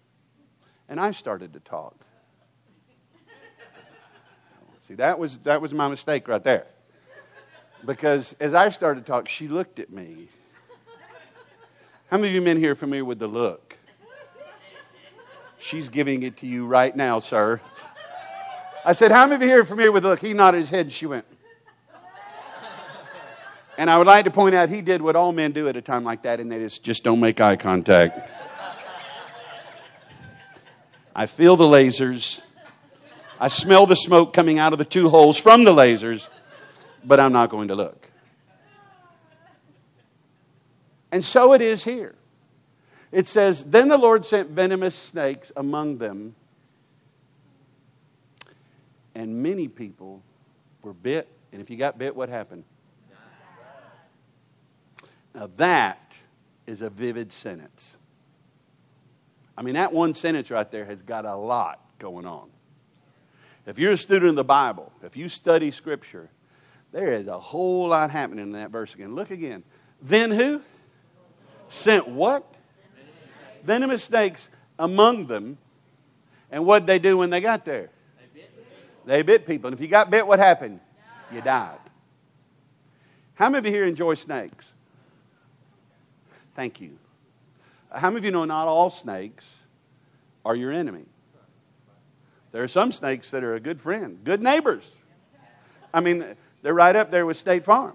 And I started to talk. See, that was, that was my mistake right there. Because as I started to talk, she looked at me. How many of you men here are familiar with the look? She's giving it to you right now, sir. I said, how many of you here are familiar with the look? He nodded his head and she went. And I would like to point out he did what all men do at a time like that, and that is just don't make eye contact. I feel the lasers. I smell the smoke coming out of the two holes from the lasers, but I'm not going to look. And so it is here. It says, then the Lord sent venomous snakes among them, and many people were bit. And if you got bit, what happened? Now that is a vivid sentence. I mean, that one sentence right there has got a lot going on. If you're a student of the Bible, if you study Scripture, there is a whole lot happening in that verse again. Look again. Then who? Sent what? Venomous snakes among them. And what did they do when they got there? They bit people. And if you got bit, what happened? You died. How many of you here enjoy snakes? Thank you. How many of you know not all snakes are your enemy? There are some snakes that are a good friend, good neighbors. I mean, they're right up there with State Farm.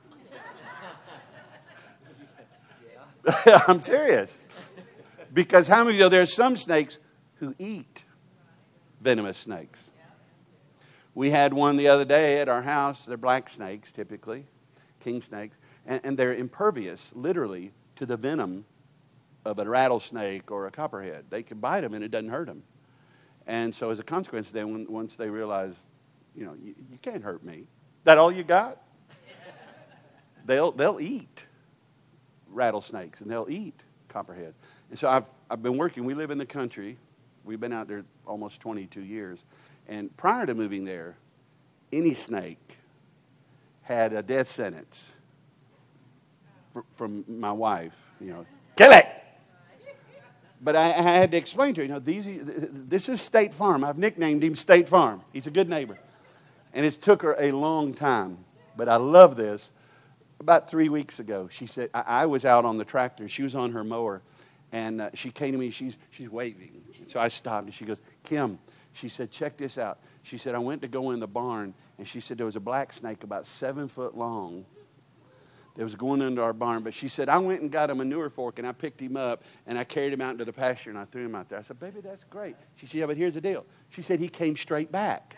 I'm serious. Because how many of you know there are some snakes who eat venomous snakes? We had one the other day at our house. They're black snakes, typically, king snakes. And, and they're impervious, literally, to the venom of a rattlesnake or a copperhead. They can bite them and it doesn't hurt them. And so as a consequence, then when, once they realize, you know, you, you can't hurt me. That all you got? They'll they'll eat rattlesnakes and they'll eat copperheads. And so I've I've been working. We live in the country. We've been out there almost twenty-two years. And prior to moving there, any snake had a death sentence for, from my wife. You know, kill it. But I, I had to explain to her, you know, these, this is State Farm. I've nicknamed him State Farm. He's a good neighbor. And it took her a long time. But I love this. About three weeks ago, she said, I, I was out on the tractor. She was on her mower. And uh, she came to me. She's, she's waving. So I stopped. And she goes, Kim, she said, check this out. She said, I went to go in the barn. And she said, there was a black snake about seven foot long. It was going into our barn. But she said, I went and got a manure fork, and I picked him up, and I carried him out into the pasture, and I threw him out there. I said, baby, that's great. She said, yeah, but here's the deal. She said, he came straight back.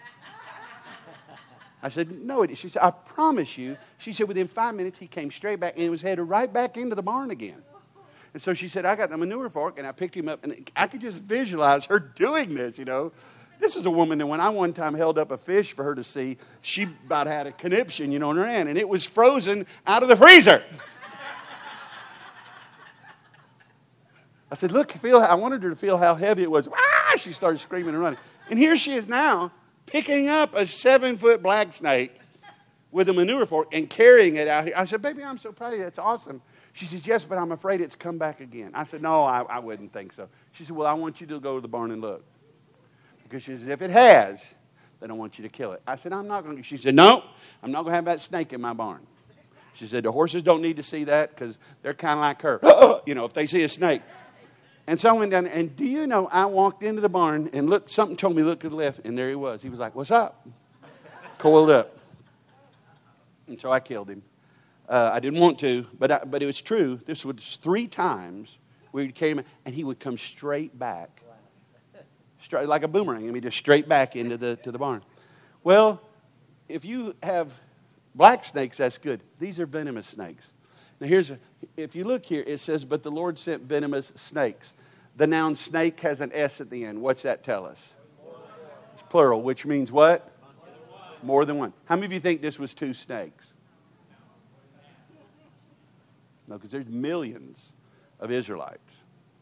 I said, no. She said, I promise you. She said, within five minutes, he came straight back, and he was headed right back into the barn again. And so she said, I got the manure fork, and I picked him up, and I could just visualize her doing this, you know. This is a woman that when I one time held up a fish for her to see, she about had a conniption, you know, in her hand, and it was frozen out of the freezer. I said, look, feel. I wanted her to feel how heavy it was. Ah! She started screaming and running. And here she is now picking up a seven-foot black snake with a manure fork and carrying it out here. I said, baby, I'm so proud of you. That's awesome. She says, yes, but I'm afraid it's come back again. I said, no, I, I wouldn't think so. She said, well, I want you to go to the barn and look. Because she said, if it has, then I want you to kill it. I said, I'm not going to. She said, no, I'm not going to have that snake in my barn. She said, the horses don't need to see that because they're kind of like her. You know, if they see a snake. And so I went down there, and do you know, I walked into the barn and looked, something told me, look to the left, and there he was. He was like, what's up? Coiled up. And so I killed him. Uh, I didn't want to, but I, but it was true. This was three times we would carry him, and he would come straight back. Straight, like a boomerang, and we just straight back into the to the barn. Well, if you have black snakes, that's good. These are venomous snakes. Now here's, a, if you look here, it says, but the Lord sent venomous snakes. The noun snake has an S at the end. What's that tell us? It's plural, which means what? More than one. How many of you think this was two snakes? No, because there's millions of Israelites.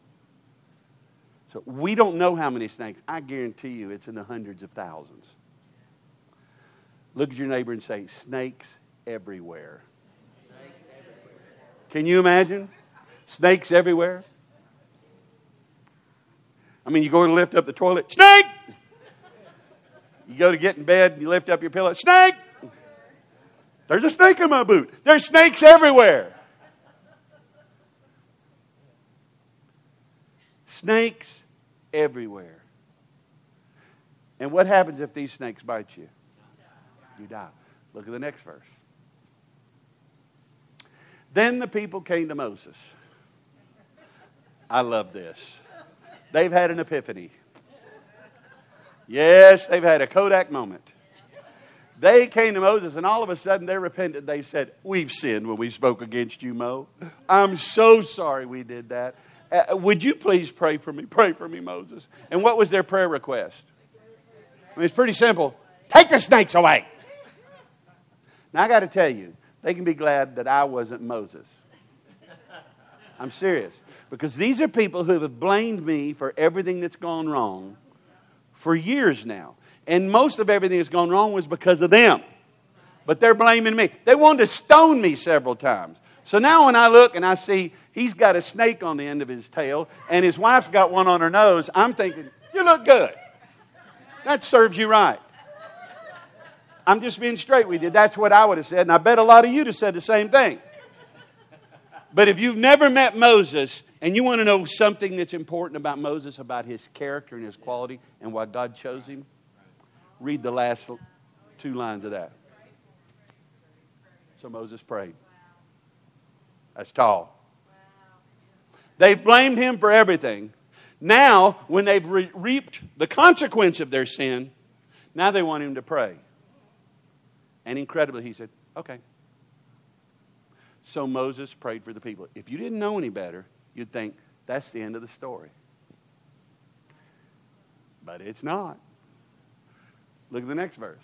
So we don't know how many snakes. I guarantee you it's in the hundreds of thousands. Look at your neighbor and say, snakes everywhere. Snakes everywhere. Can you imagine? Snakes everywhere. I I mean, you go to lift up the toilet, snake! You go to get in bed and you lift up your pillow, snake! There's a snake in my boot. There's snakes everywhere. Snakes everywhere. And what happens if these snakes bite you? You die. Look at the next verse. Then the people came to Moses. I love this. They've had an epiphany. Yes, they've had a Kodak moment. They came to Moses, and all of a sudden they repented. They said, we've sinned when we spoke against you, Mo. I'm so sorry we did that. Uh, would you please pray for me? Pray for me, Moses. And what was their prayer request? I mean, it's pretty simple. Take the snakes away. Now, I got to tell you, they can be glad that I wasn't Moses. I'm serious. Because these are people who have blamed me for everything that's gone wrong for years now. And most of everything that's gone wrong was because of them. But they're blaming me. They wanted to stone me several times. So now when I look and I see he's got a snake on the end of his tail and his wife's got one on her nose, I'm thinking, you look good. That serves you right. I'm just being straight with you. That's what I would have said. And I bet a lot of you would have said the same thing. But if you've never met Moses and you want to know something that's important about Moses, about his character and his quality and why God chose him, read the last two lines of that. So Moses prayed. That's tall. They've blamed him for everything. Now, when they've re- reaped the consequence of their sin, now they want him to pray. And incredibly, he said, okay. So Moses prayed for the people. If you didn't know any better, you'd think that's the end of the story. But it's not. Look at the next verse.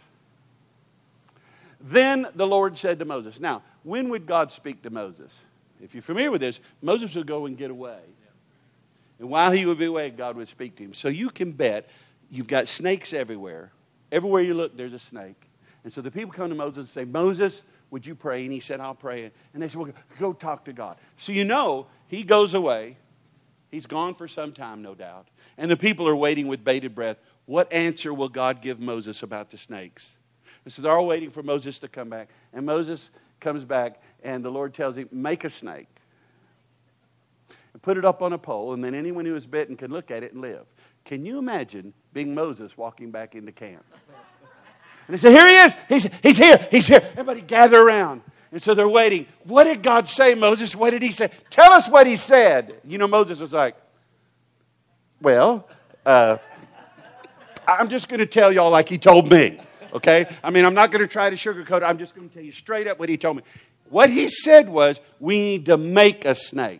Then the Lord said to Moses. Now, when would God speak to Moses? If you're familiar with this, Moses would go and get away. And while he would be away, God would speak to him. So you can bet you've got snakes everywhere. Everywhere you look, there's a snake. And so the people come to Moses and say, Moses, would you pray? And he said, I'll pray. And they said, well, go talk to God. So you know, he goes away. He's gone for some time, no doubt. And the people are waiting with bated breath. What answer will God give Moses about the snakes? And so they're all waiting for Moses to come back. And Moses comes back, and the Lord tells him, make a snake. And put it up on a pole, and then anyone who is bitten can look at it and live. Can you imagine being Moses walking back into camp? And they say, here he is. He's, he's here. He's here. Everybody gather around. And so they're waiting. What did God say, Moses? What did he say? Tell us what he said. You know, Moses was like, well, uh, I'm just going to tell y'all like he told me. Okay? I mean, I'm not going to try to sugarcoat it. I'm just going to tell you straight up what he told me. What he said was, we need to make a snake.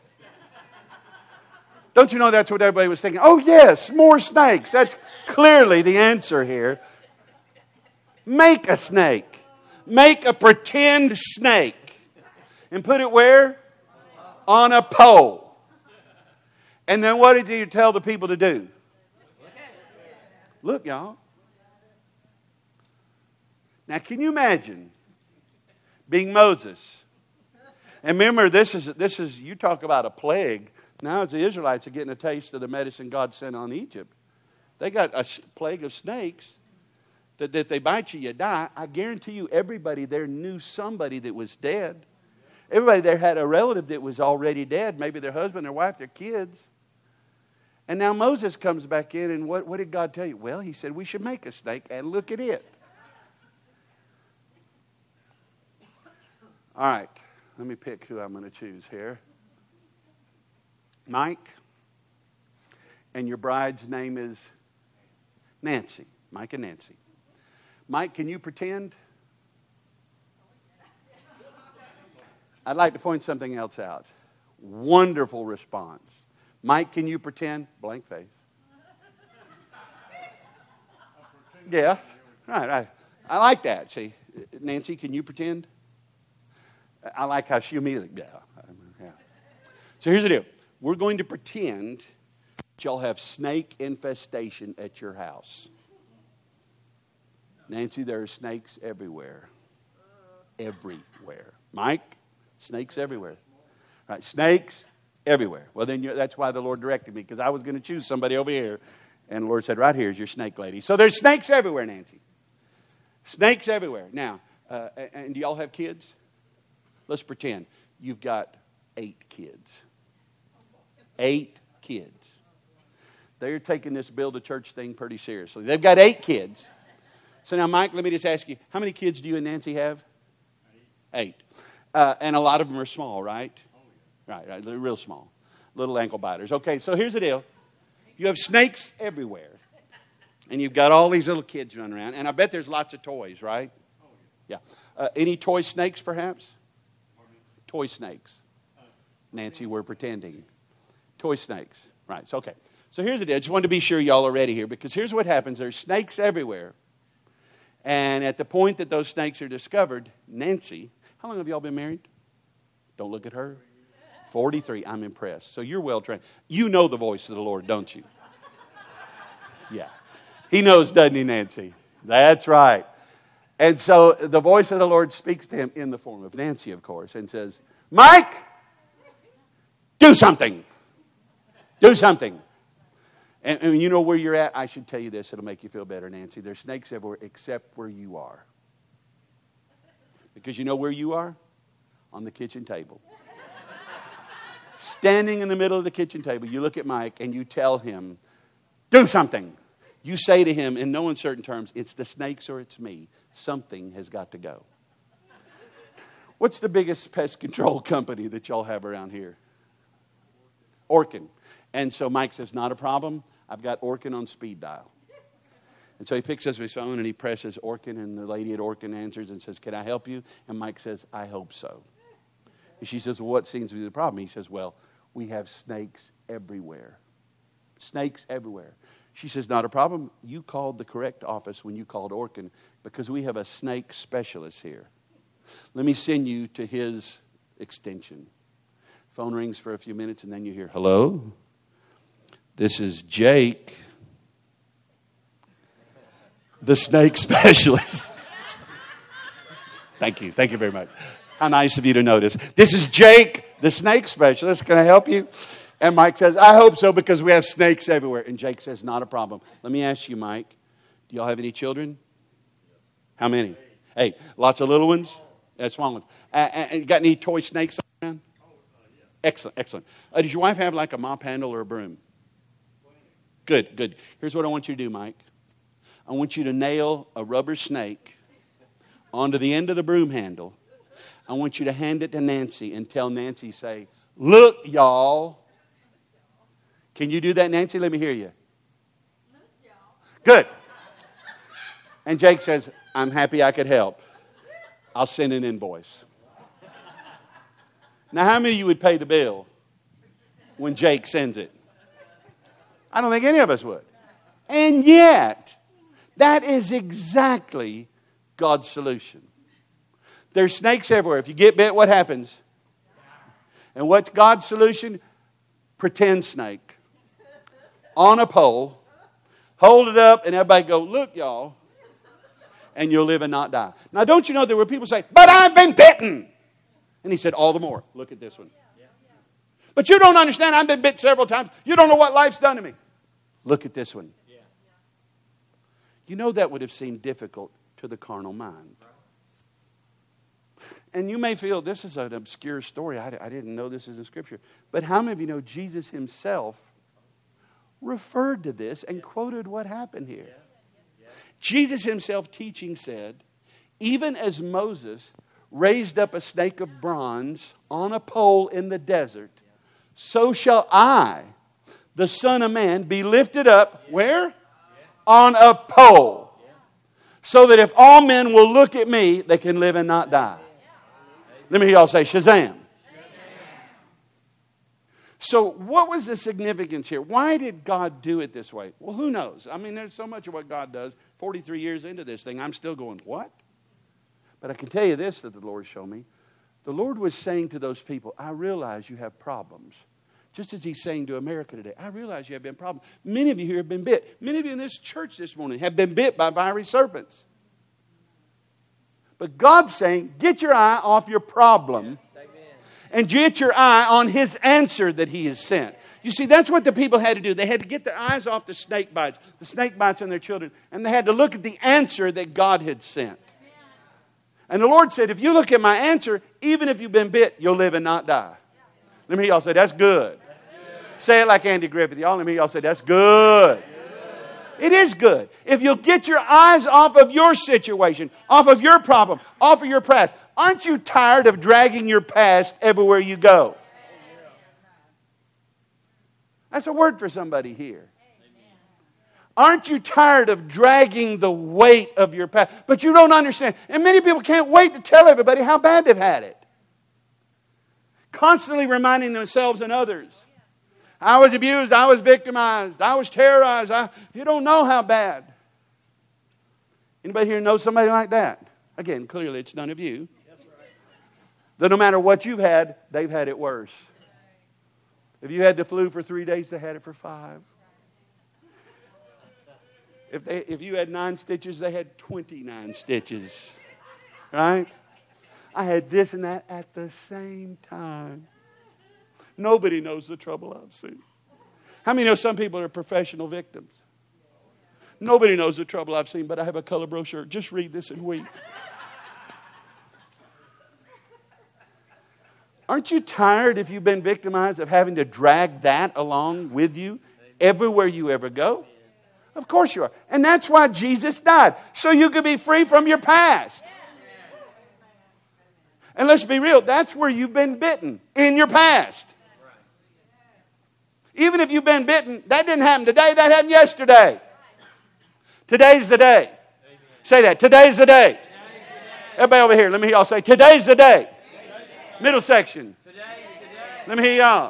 Don't you know that's what everybody was thinking? Oh, yes, more snakes. That's clearly the answer here. Make a snake. Make a pretend snake. And put it where? On a pole. And then what did he tell the people to do? Look, y'all. Now, can you imagine being Moses? And remember, this is, this is you talk about a plague. Now the Israelites are getting a taste of the medicine God sent on Egypt. They got a plague of snakes. That if they bite you, you die. I guarantee you everybody there knew somebody that was dead. Everybody there had a relative that was already dead. Maybe their husband, their wife, their kids. And now Moses comes back in, and what, what did God tell you? Well, he said we should make a snake, and look at it. All right, let me pick who I'm going to choose here. Mike, and your bride's name is Nancy. Mike and Nancy. Mike, can you pretend? I'd like to point something else out. Wonderful response. Mike, can you pretend? Blank face. Yeah, right, right. I like that. See, Nancy, can you pretend? I like how she immediately, yeah, yeah. So here's the deal. We're going to pretend that y'all have snake infestation at your house. Nancy, there are snakes everywhere. Everywhere. Mike, snakes everywhere. Right, snakes everywhere. Well, then you, that's why the Lord directed me, because I was going to choose somebody over here. And the Lord said, right here's your snake lady. So there's snakes everywhere, Nancy. Snakes everywhere. Now, uh, and do y'all have kids? Let's pretend you've got eight kids. Eight kids. They're taking this build a church thing pretty seriously. They've got eight kids. So now, Mike, let me just ask you, how many kids do you and Nancy have? Eight. Uh, and a lot of them are small, right? Right, right. They're real small. Little ankle biters. Okay, so here's the deal. You have snakes everywhere. And you've got all these little kids running around. And I bet there's lots of toys, right? Yeah. Uh, any toy snakes, perhaps? Toy snakes. Nancy, we're pretending. Toy snakes. Right, so okay. So here's the deal. I just wanted to be sure y'all are ready here, because here's what happens. There's snakes everywhere. And at the point that those snakes are discovered, Nancy, how long have y'all been married? Don't look at her. forty-three. I'm impressed. So you're well trained. You know the voice of the Lord, don't you? Yeah. He knows, doesn't he, Nancy? That's right. And so the voice of the Lord speaks to him in the form of Nancy, of course, and says, Mike, do something. Do something. And, and you know where you're at? I should tell you this. It'll make you feel better, Nancy. There's snakes everywhere except where you are. Because you know where you are? On the kitchen table. Standing in the middle of the kitchen table, you look at Mike and you tell him, do something. You say to him in no uncertain terms, it's the snakes or it's me. Something has got to go. What's the biggest pest control company that y'all have around here? Orkin. And so Mike says, not a problem. I've got Orkin on speed dial. And so he picks up his phone and he presses Orkin, and the lady at Orkin answers and says, can I help you? And Mike says, I hope so. And she says, well, what seems to be the problem? He says, well, we have snakes everywhere. Snakes everywhere. She says, not a problem. You called the correct office when you called Orkin, because we have a snake specialist here. Let me send you to his extension. Phone rings for a few minutes and then you hear, hello? This is Jake, the snake specialist. Thank you. Thank you very much. How nice of you to notice. This is Jake, the snake specialist. Can I help you? And Mike says, I hope so, because we have snakes everywhere. And Jake says, not a problem. Let me ask you, Mike, do y'all have any children? How many? Eight. Lots of little ones? Yeah, small ones. Uh, and got any toy snakes around? Excellent, excellent. Uh, does your wife have like a mop handle or a broom? Good, good. Here's what I want you to do, Mike. I want you to nail a rubber snake onto the end of the broom handle. I want you to hand it to Nancy and tell Nancy, say, look, y'all. Can you do that, Nancy? Let me hear you. Good. And Jake says, I'm happy I could help. I'll send an invoice. Now, how many of you would pay the bill when Jake sends it? I don't think any of us would. And yet, that is exactly God's solution. There's snakes everywhere. If you get bit, what happens? And what's God's solution? Pretend snake. On a pole. Hold it up and everybody go, look, y'all. And you'll live and not die. Now, don't you know there were people say, but I've been bitten. And he said, all the more. Look at this one. But you don't understand. I've been bit several times. You don't know what life's done to me. Look at this one. You know that would have seemed difficult to the carnal mind. And you may feel this is an obscure story. I, I didn't know this is in Scripture. But how many of you know Jesus himself referred to this and quoted what happened here? Jesus himself teaching said, even as Moses raised up a snake of bronze on a pole in the desert, so shall I, the Son of Man, be lifted up, where? On a pole. So that if all men will look at me, they can live and not die. Let me hear y'all say, Shazam. So what was the significance here? Why did God do it this way? Well, who knows? I mean, there's so much of what God does. forty-three years into this thing, I'm still going, what? But I can tell you this that the Lord showed me. The Lord was saying to those people, I realize you have problems. Just as he's saying to America today, I realize you have been problems. Many of you here have been bit. Many of you in this church this morning have been bit by fiery serpents. But God's saying, get your eye off your problem And get your eye on His answer that He has sent. You see, that's what the people had to do. They had to get their eyes off the snake bites, the snake bites on their children, and they had to look at the answer that God had sent. And the Lord said, if you look at my answer, even if you've been bit, you'll live and not die. Let me hear y'all say, that's good. That's good. Say it like Andy Griffith. Y'all let me hear y'all say, that's good. It is good. If you'll get your eyes off of your situation, off of your problem, off of your past. Aren't you tired of dragging your past everywhere you go? That's a word for somebody here. Aren't you tired of dragging the weight of your past? But you don't understand. And many people can't wait to tell everybody how bad they've had it. Constantly reminding themselves and others. I was abused. I was victimized. I was terrorized. I, you don't know how bad. Anybody here know somebody like that? Again, clearly it's none of you. That no matter what you've had, they've had it worse. If you had the flu for three days, they had it for five. If, they, if you had nine stitches, they had twenty-nine stitches. Right? I had this and that at the same time. Nobody knows the trouble I've seen. How many know some people are professional victims? Nobody knows the trouble I've seen, but I have a color brochure. Just read this and weep. Aren't you tired, if you've been victimized, of having to drag that along with you everywhere you ever go? Of course you are. And that's why Jesus died. So you could be free from your past. And let's be real, that's where you've been bitten, in your past. Even if you've been bitten, that didn't happen today, that happened yesterday. Today's the day. Say that, today's the day. Everybody over here, let me hear y'all say, today's the day. Middle section. Let me hear y'all.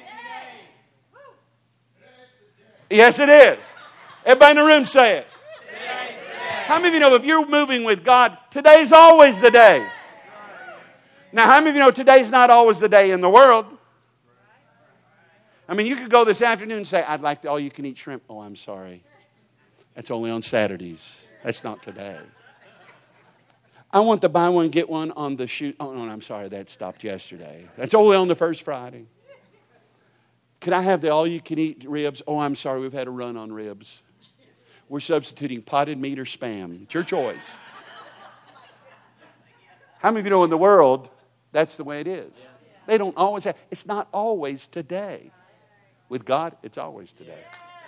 Yes, it is. Everybody in the room say it. How many of you know if you're moving with God, today's always the day? Now, how many of you know today's not always the day in the world? I mean, you could go this afternoon and say, I'd like to all-you-can-eat shrimp. Oh, I'm sorry. That's only on Saturdays. That's not today. I want to buy one, get one on the shoot. Oh, no, I'm sorry. That stopped yesterday. That's only on the first Friday. Could I have the all-you-can-eat ribs? Oh, I'm sorry. We've had a run on ribs. We're substituting potted meat or Spam. It's your choice. How many of you know in the world, that's the way it is? They don't always have. It's not always today. With God, it's always today.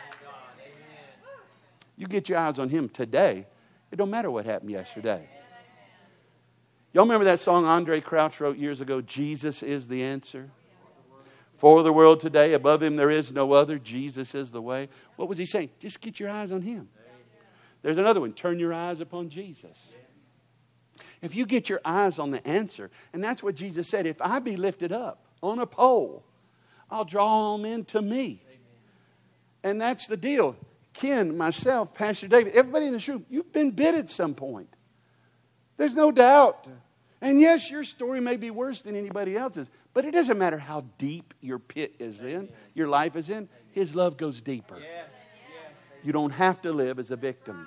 You get your eyes on Him today. It don't matter what happened yesterday. Y'all remember that song Andre Crouch wrote years ago, Jesus is the answer? For the world today, above Him there is no other. Jesus is the way. What was he saying? Just get your eyes on Him. There's another one. Turn your eyes upon Jesus. If you get your eyes on the answer, and that's what Jesus said, if I be lifted up on a pole, I'll draw them into me. And that's the deal. Ken, myself, Pastor David, everybody in this room, you've been bit at some point. There's no doubt. And yes, your story may be worse than anybody else's, but it doesn't matter how deep your pit is in, your life is in, His love goes deeper. You don't have to live as a victim.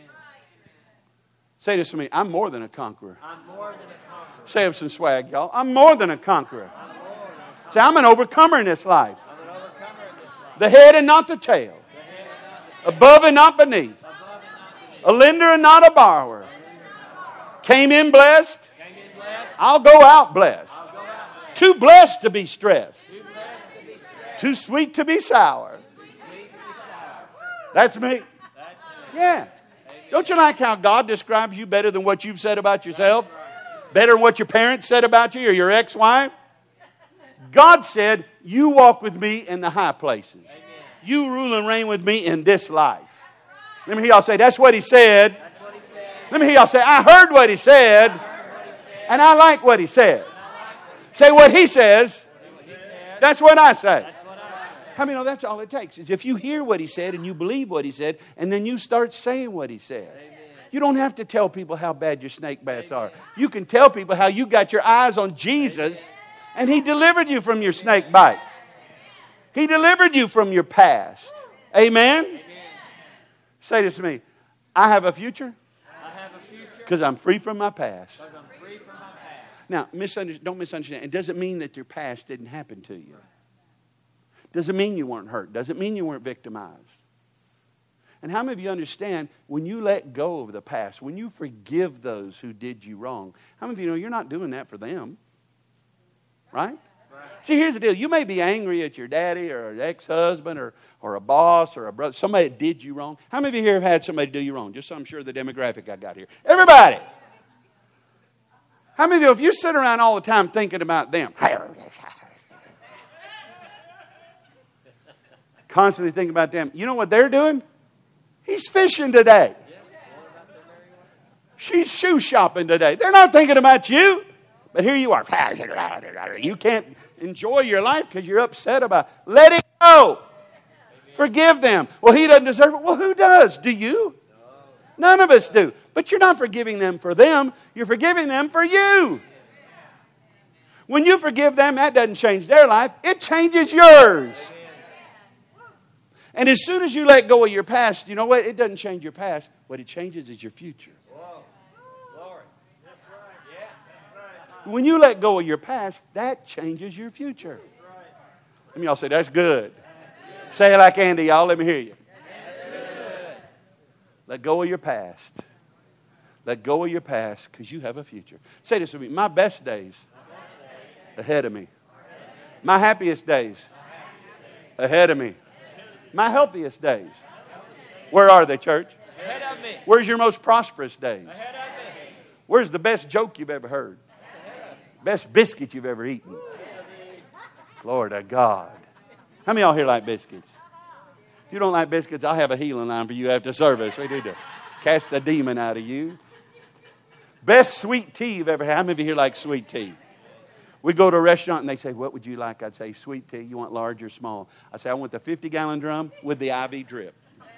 Say this to me, I'm more than a conqueror. Say it with some swag, y'all. I'm more than a conqueror. Say, I'm an overcomer in this life. The head and not the tail. Above and not beneath. A lender and not a borrower. Came in blessed. I'll go out blessed. Too blessed to be stressed. Too sweet to be sour. That's me. Yeah. Don't you like how God describes you better than what you've said about yourself? Better than what your parents said about you or your ex-wife? God said, you walk with me in the high places. You rule and reign with me in this life. Let me hear y'all say, that's what He said. Let me hear y'all say, I heard what He said. And I like what He said. Say what He says. That's what I say. How many know that's all it takes? Is if you hear what He said and you believe what He said, and then you start saying what He said. You don't have to tell people how bad your snake bites are. You can tell people how you got your eyes on Jesus and He delivered you from your snake bite. He delivered you from your past. Amen? Amen. Say this to me. I have a future because I'm free from my past. Now, misunder- don't misunderstand. It doesn't mean that your past didn't happen to you. Doesn't mean you weren't hurt. Doesn't mean you weren't victimized. And how many of you understand when you let go of the past, when you forgive those who did you wrong, how many of you know you're not doing that for them? Right? See, here's the deal. You may be angry at your daddy or an ex-husband or, or a boss or a brother, somebody that did you wrong. How many of you here have had somebody do you wrong? Just so I'm sure of the demographic I got here. Everybody. How many of you, if you sit around all the time thinking about them, constantly thinking about them, you know what they're doing? He's fishing today. She's shoe shopping today. They're not thinking about you. But here you are. You can't enjoy your life because you're upset about it. Let it go. Forgive them. Well, he doesn't deserve it. Well, who does? Do you? None of us do. But you're not forgiving them for them. You're forgiving them for you. When you forgive them, that doesn't change their life. It changes yours. And as soon as you let go of your past, you know what? It doesn't change your past. What it changes is your future. When you let go of your past, that changes your future. Let me all say, that's good. Say it like Andy, y'all. Let me hear you. Let go of your past. Let go of your past because you have a future. Say this with me. My best days ahead of me. My happiest days ahead of me. My healthiest days. Where are they, church? Ahead of me. Where's your most prosperous days? Ahead of me. Where's the best joke you've ever heard? Best biscuit you've ever eaten? Glory to God. How many of y'all here like biscuits? If you don't like biscuits, I'll have a healing line for you after service. We need to cast the demon out of you. Best sweet tea you've ever had. How many of you here like sweet tea? We go to a restaurant and they say, what would you like? I'd say, sweet tea. You want large or small? I say, I want the fifty gallon drum with the I V drip.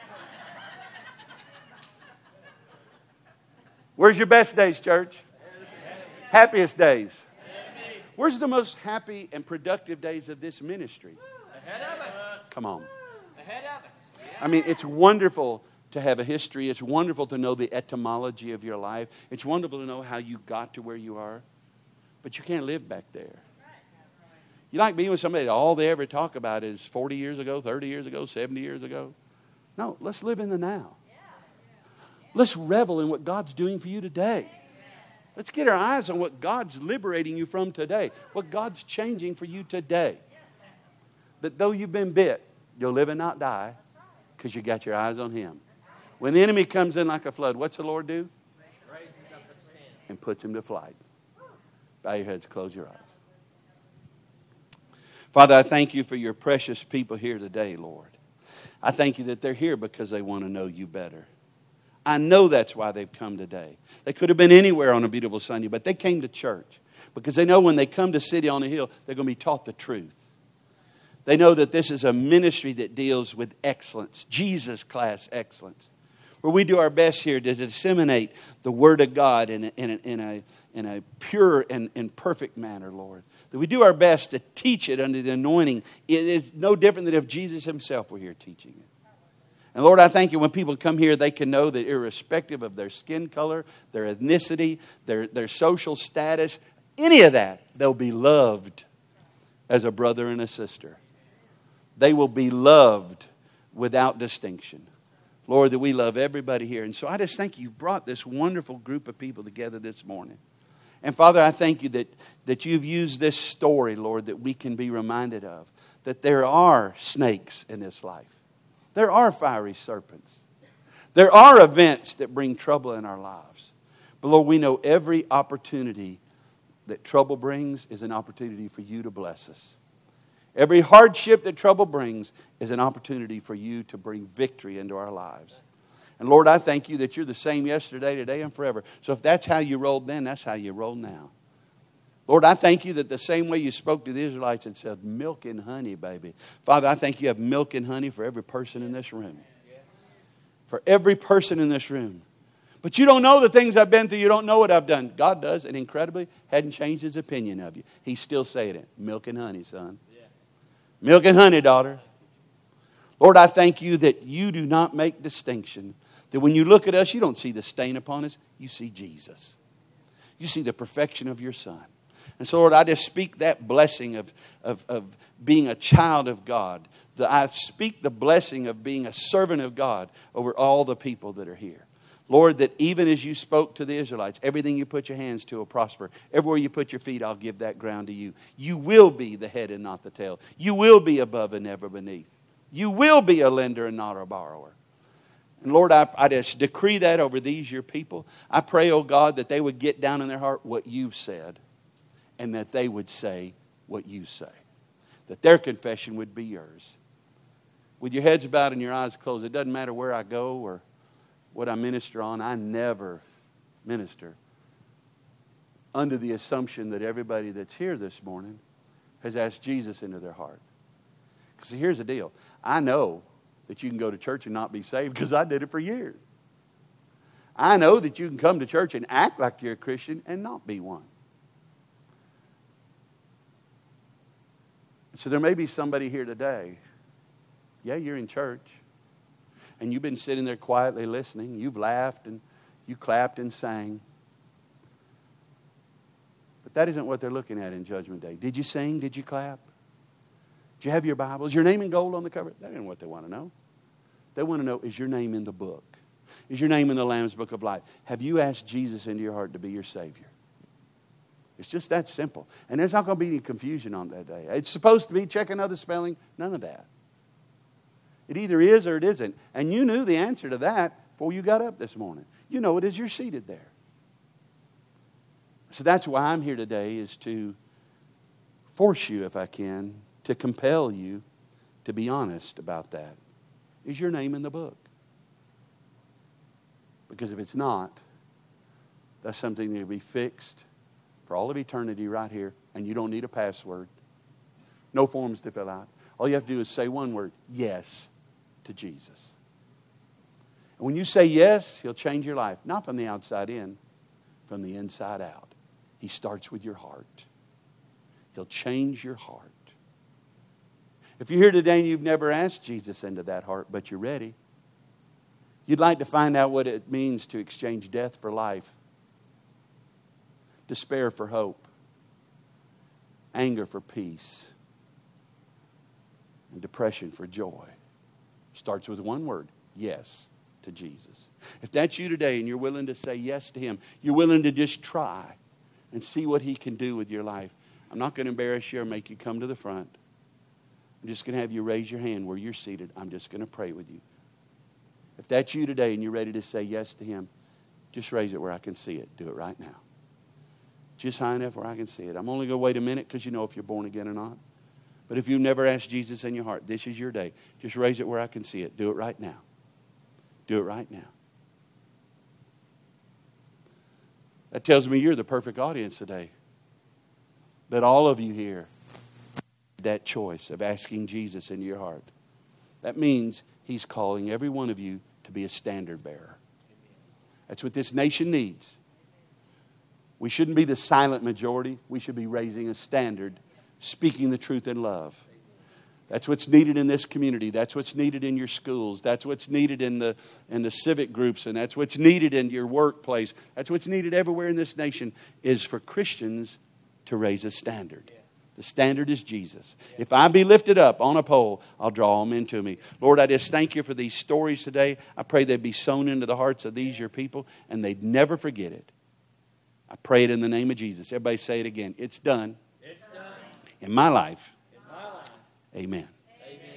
Where's your best days, church? Happiest days? Where's the most happy and productive days of this ministry? Ahead of us. Come on. Ahead of us. I mean, it's wonderful to have a history. It's wonderful to know the etymology of your life. It's wonderful to know how you got to where you are. But you can't live back there. You like being with somebody that all they ever talk about is forty years ago, thirty years ago, seventy years ago. No, let's live in the now. Let's revel in what God's doing for you today. Let's get our eyes on what God's liberating you from today. What God's changing for you today. That though you've been bit, you'll live and not die because you got your eyes on Him. When the enemy comes in like a flood, what's the Lord do? And puts him to flight. Bow your heads, close your eyes. Father, I thank you for your precious people here today, Lord. I thank you that they're here because they want to know you better. I know that's why they've come today. They could have been anywhere on a beautiful Sunday, but they came to church because they know when they come to City on the Hill, they're going to be taught the truth. They know that this is a ministry that deals with excellence, Jesus class excellence, where we do our best here to disseminate the Word of God in a, in a, in a, in a pure and, and perfect manner, Lord. That we do our best to teach it under the anointing. It is no different than if Jesus Himself were here teaching it. And Lord, I thank you when people come here, they can know that irrespective of their skin color, their ethnicity, their, their social status, any of that, they'll be loved as a brother and a sister. They will be loved without distinction. Lord, that we love everybody here. And so I just thank you, you brought this wonderful group of people together this morning. And Father, I thank you that, that you've used this story, Lord, that we can be reminded of. That there are snakes in this life. There are fiery serpents. There are events that bring trouble in our lives. But Lord, we know every opportunity that trouble brings is an opportunity for you to bless us. Every hardship that trouble brings is an opportunity for you to bring victory into our lives. And Lord, I thank you that you're the same yesterday, today, and forever. So if that's how you rolled then, that's how you roll now. Lord, I thank you that the same way you spoke to the Israelites and said, milk and honey, baby. Father, I thank you have milk and honey for every person in this room. For every person in this room. But you don't know the things I've been through. You don't know what I've done. God does, and incredibly, hadn't changed His opinion of you. He's still saying it. Milk and honey, son. Milk and honey, daughter. Lord, I thank you that you do not make distinction. That when you look at us, you don't see the stain upon us. You see Jesus. You see the perfection of your Son. And so, Lord, I just speak that blessing of, of, of being a child of God. The, I speak the blessing of being a servant of God over all the people that are here. Lord, that even as you spoke to the Israelites, everything you put your hands to will prosper. Everywhere you put your feet, I'll give that ground to you. You will be the head and not the tail. You will be above and never beneath. You will be a lender and not a borrower. And Lord, I, I just decree that over these, your people. I pray, oh God, that they would get down in their heart what you've said, and that they would say what you say. That their confession would be yours. With your heads bowed and your eyes closed, it doesn't matter where I go or what I minister on. I never minister under the assumption that everybody that's here this morning has asked Jesus into their heart. Because here's the deal. I know that you can go to church and not be saved because I did it for years. I know that you can come to church and act like you're a Christian and not be one. So there may be somebody here today. Yeah, you're in church. And you've been sitting there quietly listening. You've laughed and you clapped and sang. But that isn't what they're looking at in Judgment Day. Did you sing? Did you clap? Did you have your Bible? Is your name in gold on the cover? That isn't what they want to know. They want to know, is your name in the book? Is your name in the Lamb's Book of Life? Have you asked Jesus into your heart to be your Savior? It's just that simple. And there's not going to be any confusion on that day. It's supposed to be check another spelling. None of that. It either is or it isn't. And you knew the answer to that before you got up this morning. You know it as you're seated there. So that's why I'm here today, is to force you, if I can, to compel you to be honest about that. Is your name in the book? Because if it's not, that's something that will be fixed for all of eternity right here, and you don't need a password. No forms to fill out. All you have to do is say one word, yes, to Jesus. And when you say yes, He'll change your life. Not from the outside in, from the inside out. He starts with your heart. He'll change your heart. If you're here today and you've never asked Jesus into that heart, but you're ready, you'd like to find out what it means to exchange death for life, despair for hope, anger for peace, and depression for joy. Starts with one word, yes to Jesus. If that's you today and you're willing to say yes to Him, you're willing to just try and see what He can do with your life, I'm not going to embarrass you or make you come to the front. I'm just going to have you raise your hand where you're seated. I'm just going to pray with you. If that's you today and you're ready to say yes to Him, just raise it where I can see it. Do it right now. Just high enough where I can see it. I'm only going to wait a minute because you know if you're born again or not. But if you've never asked Jesus in your heart, this is your day. Just raise it where I can see it. Do it right now. Do it right now. That tells me you're the perfect audience today. That all of you here, that choice of asking Jesus into your heart. That means He's calling every one of you to be a standard bearer. That's what this nation needs. We shouldn't be the silent majority. We should be raising a standard, speaking the truth in love. That's what's needed in this community. That's what's needed in your schools. That's what's needed in the, in the civic groups. And that's what's needed in your workplace. That's what's needed everywhere in this nation, is for Christians to raise a standard. The standard is Jesus. If I be lifted up on a pole, I'll draw them into me. Lord, I just thank you for these stories today. I pray they'd be sown into the hearts of these, your people, and they'd never forget it. I pray it in the name of Jesus. Everybody say it again. It's done. It's done. In my life. In my life. Amen.